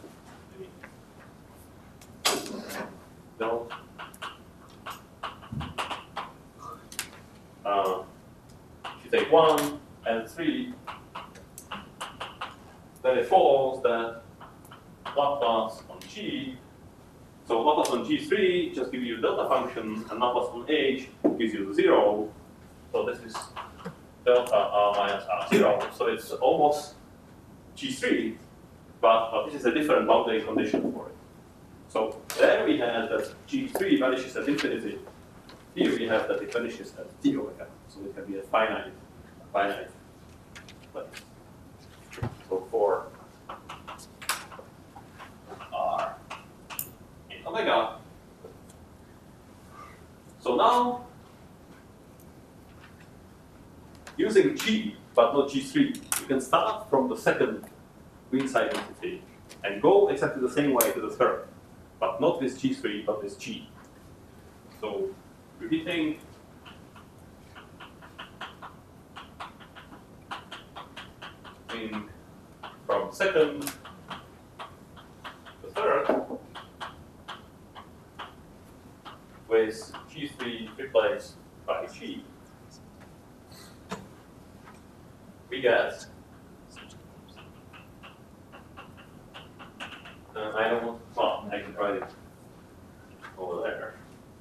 Speaker 1: no. Uh, if you take one and three, then it follows that Laplace on G. So Laplace on G three just gives you a delta function, and Laplace on H gives you the zero. So this is delta R minus R zero. So it's almost G three
Speaker 6: but, but this is a different boundary condition for it. So there we have that G three vanishes at infinity. Here we have that it vanishes at d omega. So it can be a finite, finite place. So for R in omega. So now, using G, but not G three, you can start from the second Green's identity and go exactly the same way to the third, but not with G three, but with G. So repeating in from second to third with G three replaced by G, we get uh, I don't want, well, I can write it over there.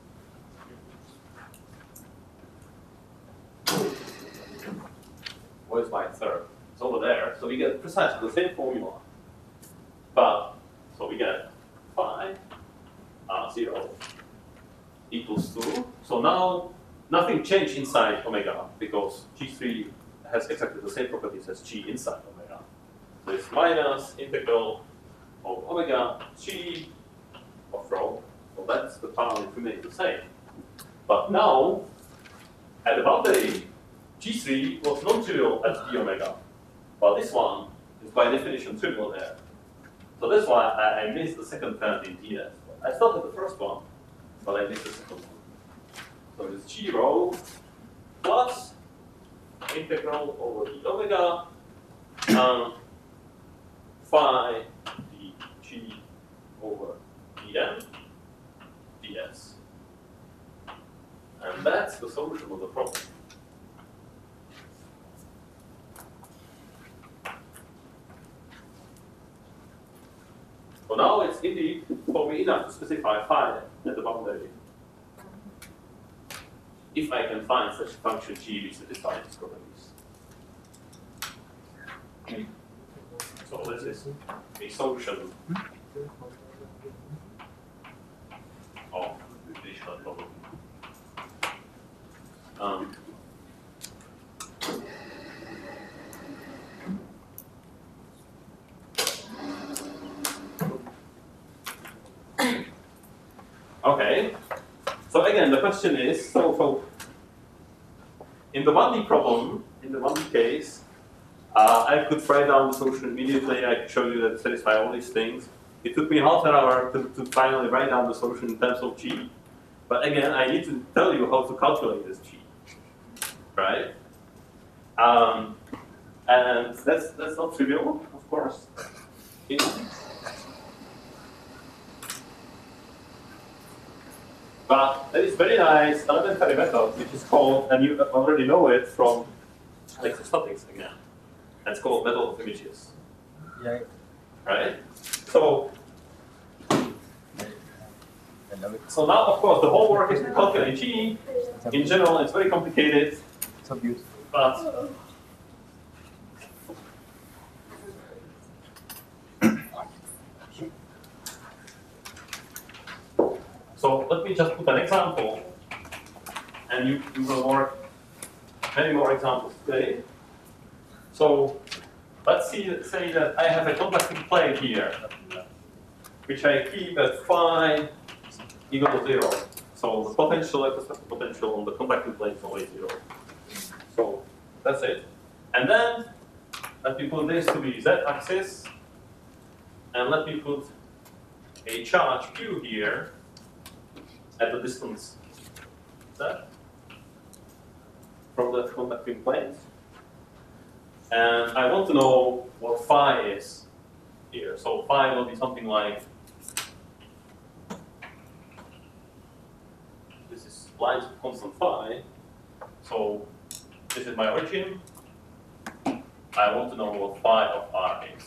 Speaker 6: Where's my third? It's over there. So we get precisely the same formula. But, so we get phi R zero equals two. So now nothing changed inside omega because G three has exactly the same properties as G inside omega. So it's minus integral of omega G of rho. So that's the power that remains the same. But now, at the boundary, G three was non-trivial at d omega, while this one is by definition trivial there. So that's why I, I missed the second term in ds. I started the first one, but I missed the second one. So it's G rho plus integral over d omega um, phi dg over dm ds. And that's the solution of the problem. So now it's indeed for me enough to specify phi at the boundary. If I can find such a function g which satisfies its properties. So this is a solution of the additional problem. Um, Okay, so again, the question is, so, so in the one D problem, in the one D case, uh, I could write down the solution immediately. I could show you that it satisfies all these things. It took me half an hour to, to finally write down the solution in terms of G. But again, I need to tell you how to calculate this G, right? Um, and that's, that's not trivial, of course. It, But there is very nice elementary method which is called, and you already know it from electrostatics again. And it's called method of images.
Speaker 3: Yeah.
Speaker 6: Right? So,
Speaker 3: I love it.
Speaker 6: so now, of course, the whole work is to calculate G. In general, it's very complicated.
Speaker 3: So beautiful.
Speaker 6: But so let me just put an example, and you, you will work many more examples today. So let's see, say that I have a conducting plane here, which I keep at phi equal to zero. So the potential, electrostatic potential on the conducting plane is always zero. So that's it. And then let me put this to be z-axis, and let me put a charge q here at the distance z from the conducting planes. And I want to know what phi is here. So phi will be something like, this is lines of constant phi. So this is my origin. I want to know what phi of r is.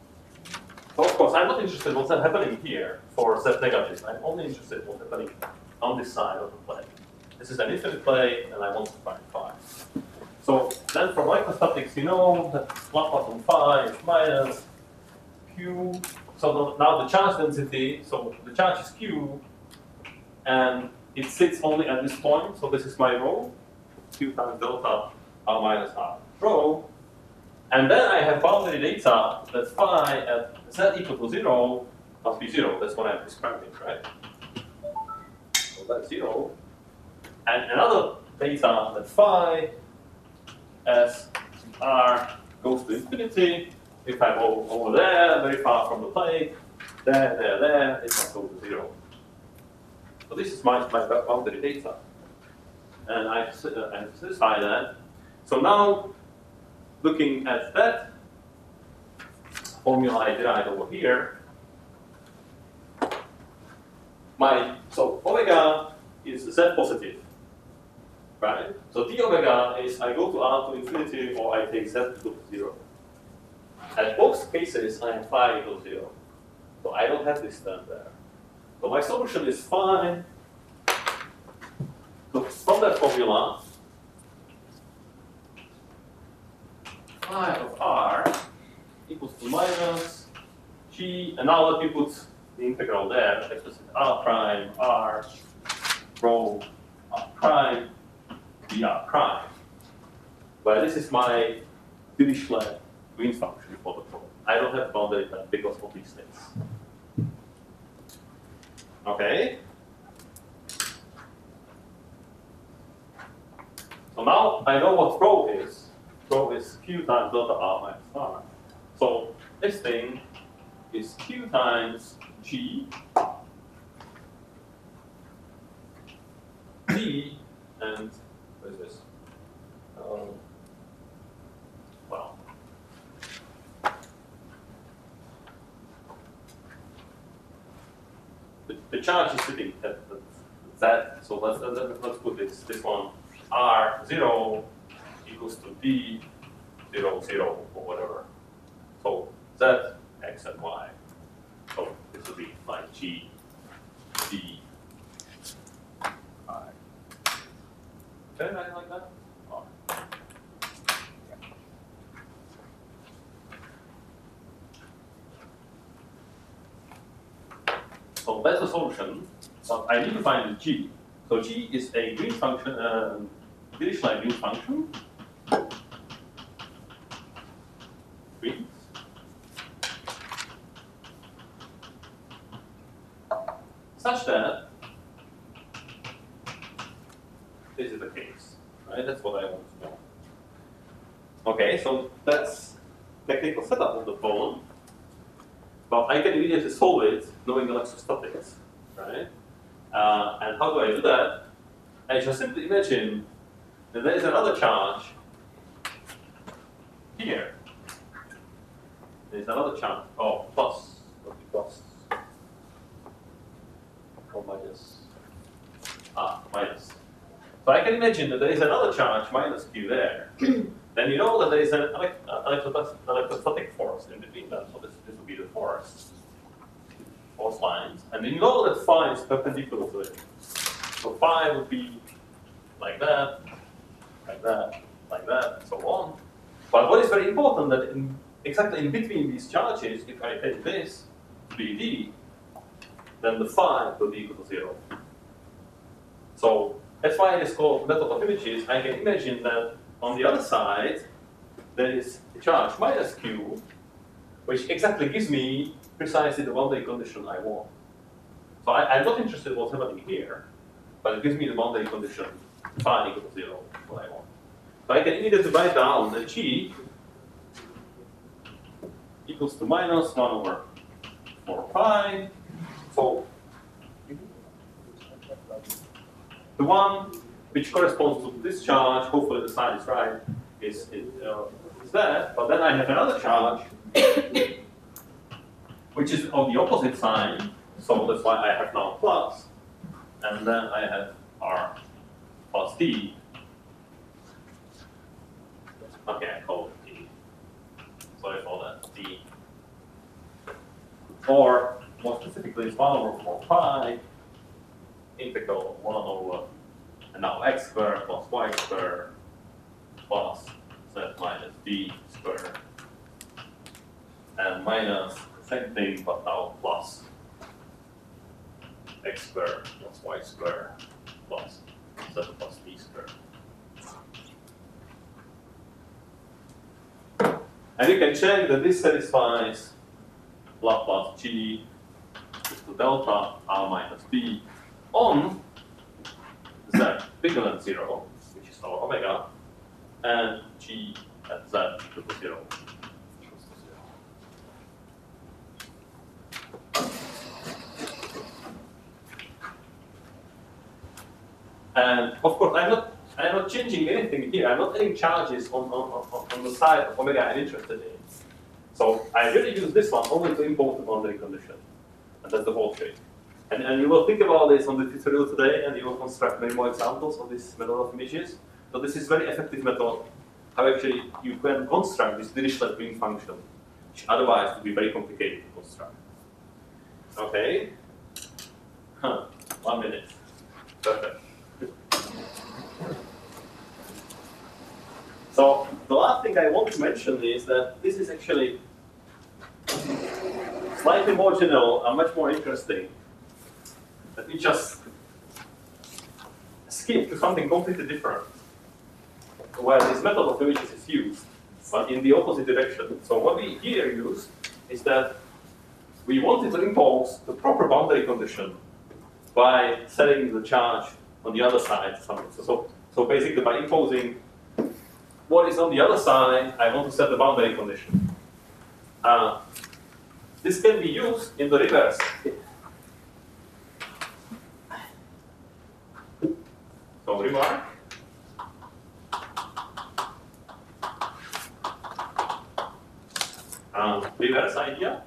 Speaker 6: So of course, I'm not interested in what's happening here for z negative. I'm only interested in what's happening on this side of the plane. This is an infinite plane, and I want to find phi. So then for microstatics, you know that Laplace on phi is minus q. So now the charge density, so the charge is q, and it sits only at this point. So this is my rho, q times delta r minus r rho. And then I have boundary data that phi at z equal to zero must be zero. That's what I'm describing, right? So that's zero. And another data that phi as r goes to infinity, if I go over there, very far from the plate, there, there, there, it must go to zero. So this is my, my boundary data. And I, uh, I satisfy that. So now, looking at that formula I derived over here, my, so omega is z positive, right? So d omega is I go to r to infinity or I take z equal to zero. At both cases, I have phi equals zero. So I don't have this term there. So my solution is phi. So from that formula, phi of r equals to minus g, and now let me put the integral there, explicit r prime, r, rho, r prime, dr prime. Well, this is my Dirichlet Green function for the problem. I don't have boundary type because of these things. Okay? So now I know what rho is. Rho is q times delta r minus r. So this thing is q times g d, and what is this? Um, well, the, the charge is sitting at, at that. So let's let's let's put this this one r zero equals to d zero zero or whatever. So z x and y. So this would be like g d I. Okay, I like that. Oh. So that's the solution. But I need to find the g. So g is a Green function, uh, Dirichlet Green function. Green. Such that this is the case, right? That's what I want to know. Okay, so that's technical setup of the problem. But I can immediately solve it knowing electrostatics, right? Uh, and how do I do that? I just simply imagine that there is another charge here. There's another charge. Oh, plus. Okay, plus. Or minus. Ah, minus. So I can imagine that there is another charge minus q there. Then you know that there is an elect electrostatic force in between them. So this, this would be the force. Force lines. And then you know that phi is perpendicular to it. So phi would be like that, like that, like that, and so on. But what is very important that in, exactly in between these charges, if I take this to be d, then the phi will be equal to zero. So that's why it is called method of images. I can imagine that on the other side, there is a charge minus q, which exactly gives me precisely the boundary condition I want. So I, I'm not interested in what's happening here, but it gives me the boundary condition phi equal to zero, what I want. So I can immediately write down that g equals to minus one over four pi. So the one which corresponds to this charge, hopefully the sign is right, is, is, uh, is that. But then I have another charge which is of the opposite sign, so that's why I have now plus, and then I have r plus d. Okay, I call it d. Sorry for that, d. Or more specifically, it's one over four pi integral one over, and now x squared plus y squared plus z minus b squared, and minus the same thing, but now plus x squared plus y squared plus z plus b squared. And you can check that this satisfies Laplace g is to delta r minus b on z bigger than zero, which is our omega, and g at z equal to zero. equals to zero. And of course, I'm not I'm not changing anything here. I'm not adding charges on, on, on, on the side of omega I'm interested in. So I really use this one only to impose the boundary condition. And that's the whole trick. And, and you will think about this on the tutorial today, and you will construct many more examples of this method of images. So this is very effective method how actually you can construct this Dirichlet green function, which otherwise would be very complicated to construct. Okay? Huh. One minute. Perfect. So the last thing I want to mention is that this is actually slightly more general and much more interesting. Let me just skip to something completely different, where this method of images is used, but in the opposite direction. So what we here use is that we wanted to impose the proper boundary condition by setting the charge on the other side. So, so, so basically by imposing what is on the other side, I want to set the boundary condition. Uh, this can be used in the reverse. So remark. Um, reverse idea.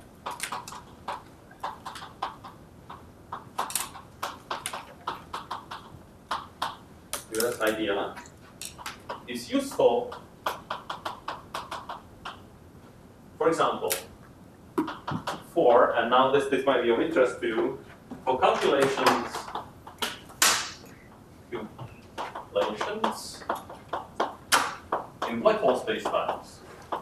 Speaker 6: Reverse idea is useful, for example, for, and now this, this might be of interest to you, for calculations, calculations in black hole spacetimes.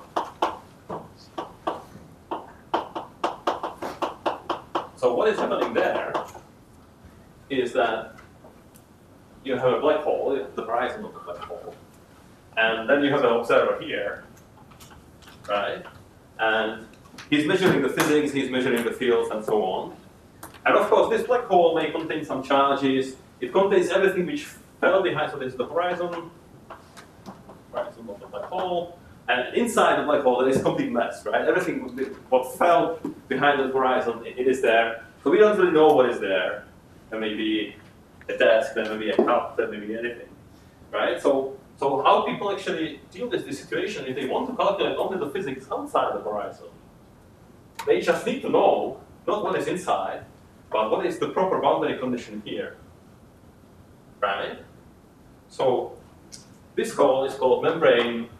Speaker 6: So what is happening there is that you have a black hole, you have the horizon of the black hole, and then you have an observer here, right? And he's measuring the physics, he's measuring the fields, and so on. And of course, this black hole may contain some charges. It contains everything which fell behind, so this is the horizon, horizon of the black hole. And inside the black hole, there is a complete mess, right? Everything what fell behind the horizon, it, it is there. So we don't really know what is there. There may be a desk, there may be a cup, there may be anything, right? So, so how people actually deal with this situation if they want to calculate only the physics outside the horizon? They just need to know not what is inside, but what is the proper boundary condition here, right? So this call is called membrane.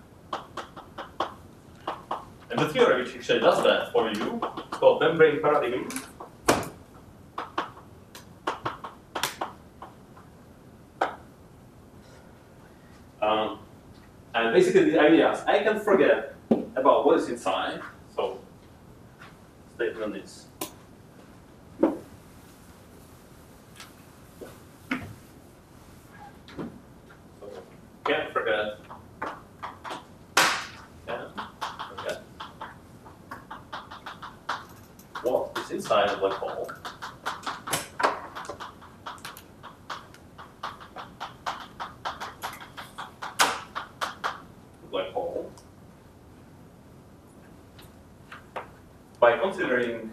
Speaker 6: And the theory which actually does that for you is called membrane paradigm. Um, and basically the idea is I can forget about what is inside. So statement is so can't forget. What is inside the black hole? The black hole. By considering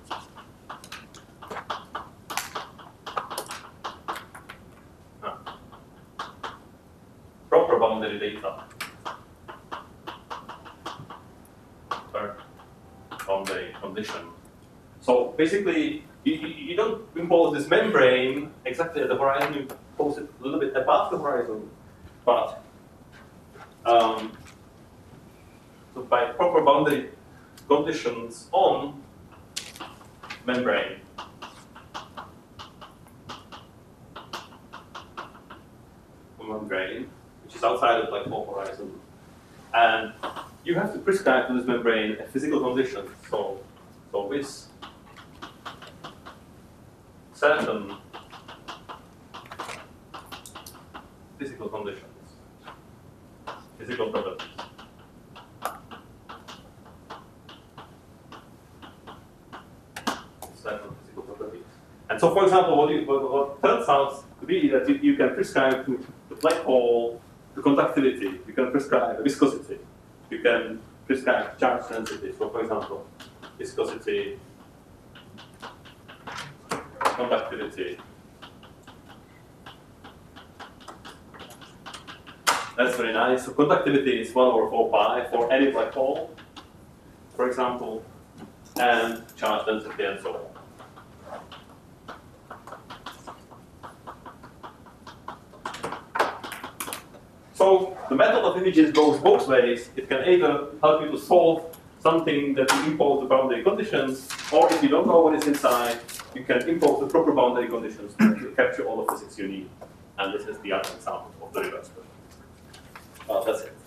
Speaker 6: huh, proper boundary data. Or boundary condition. So basically, you, you, you don't impose this membrane exactly at the horizon, you impose it a little bit above the horizon. But um, so by proper boundary conditions on membrane, is outside of black hole horizon. And you have to prescribe to this membrane a physical condition. So, so with certain physical conditions, physical properties. Certain physical properties. And so, for example, what, you, what, what turns out to be that you, you can prescribe to the black hole the conductivity, you can prescribe the viscosity, you can prescribe charge density. So, for example, viscosity, conductivity. That's very nice. So conductivity is one over four pi for any black hole, for example, and charge density and so on. So the method of imaging goes both ways. It can either help you to solve something that you impose the boundary conditions, or if you don't know what is inside, you can impose the proper boundary conditions to capture all the physics you need. And this is the other example of the reverse. Well, that's it.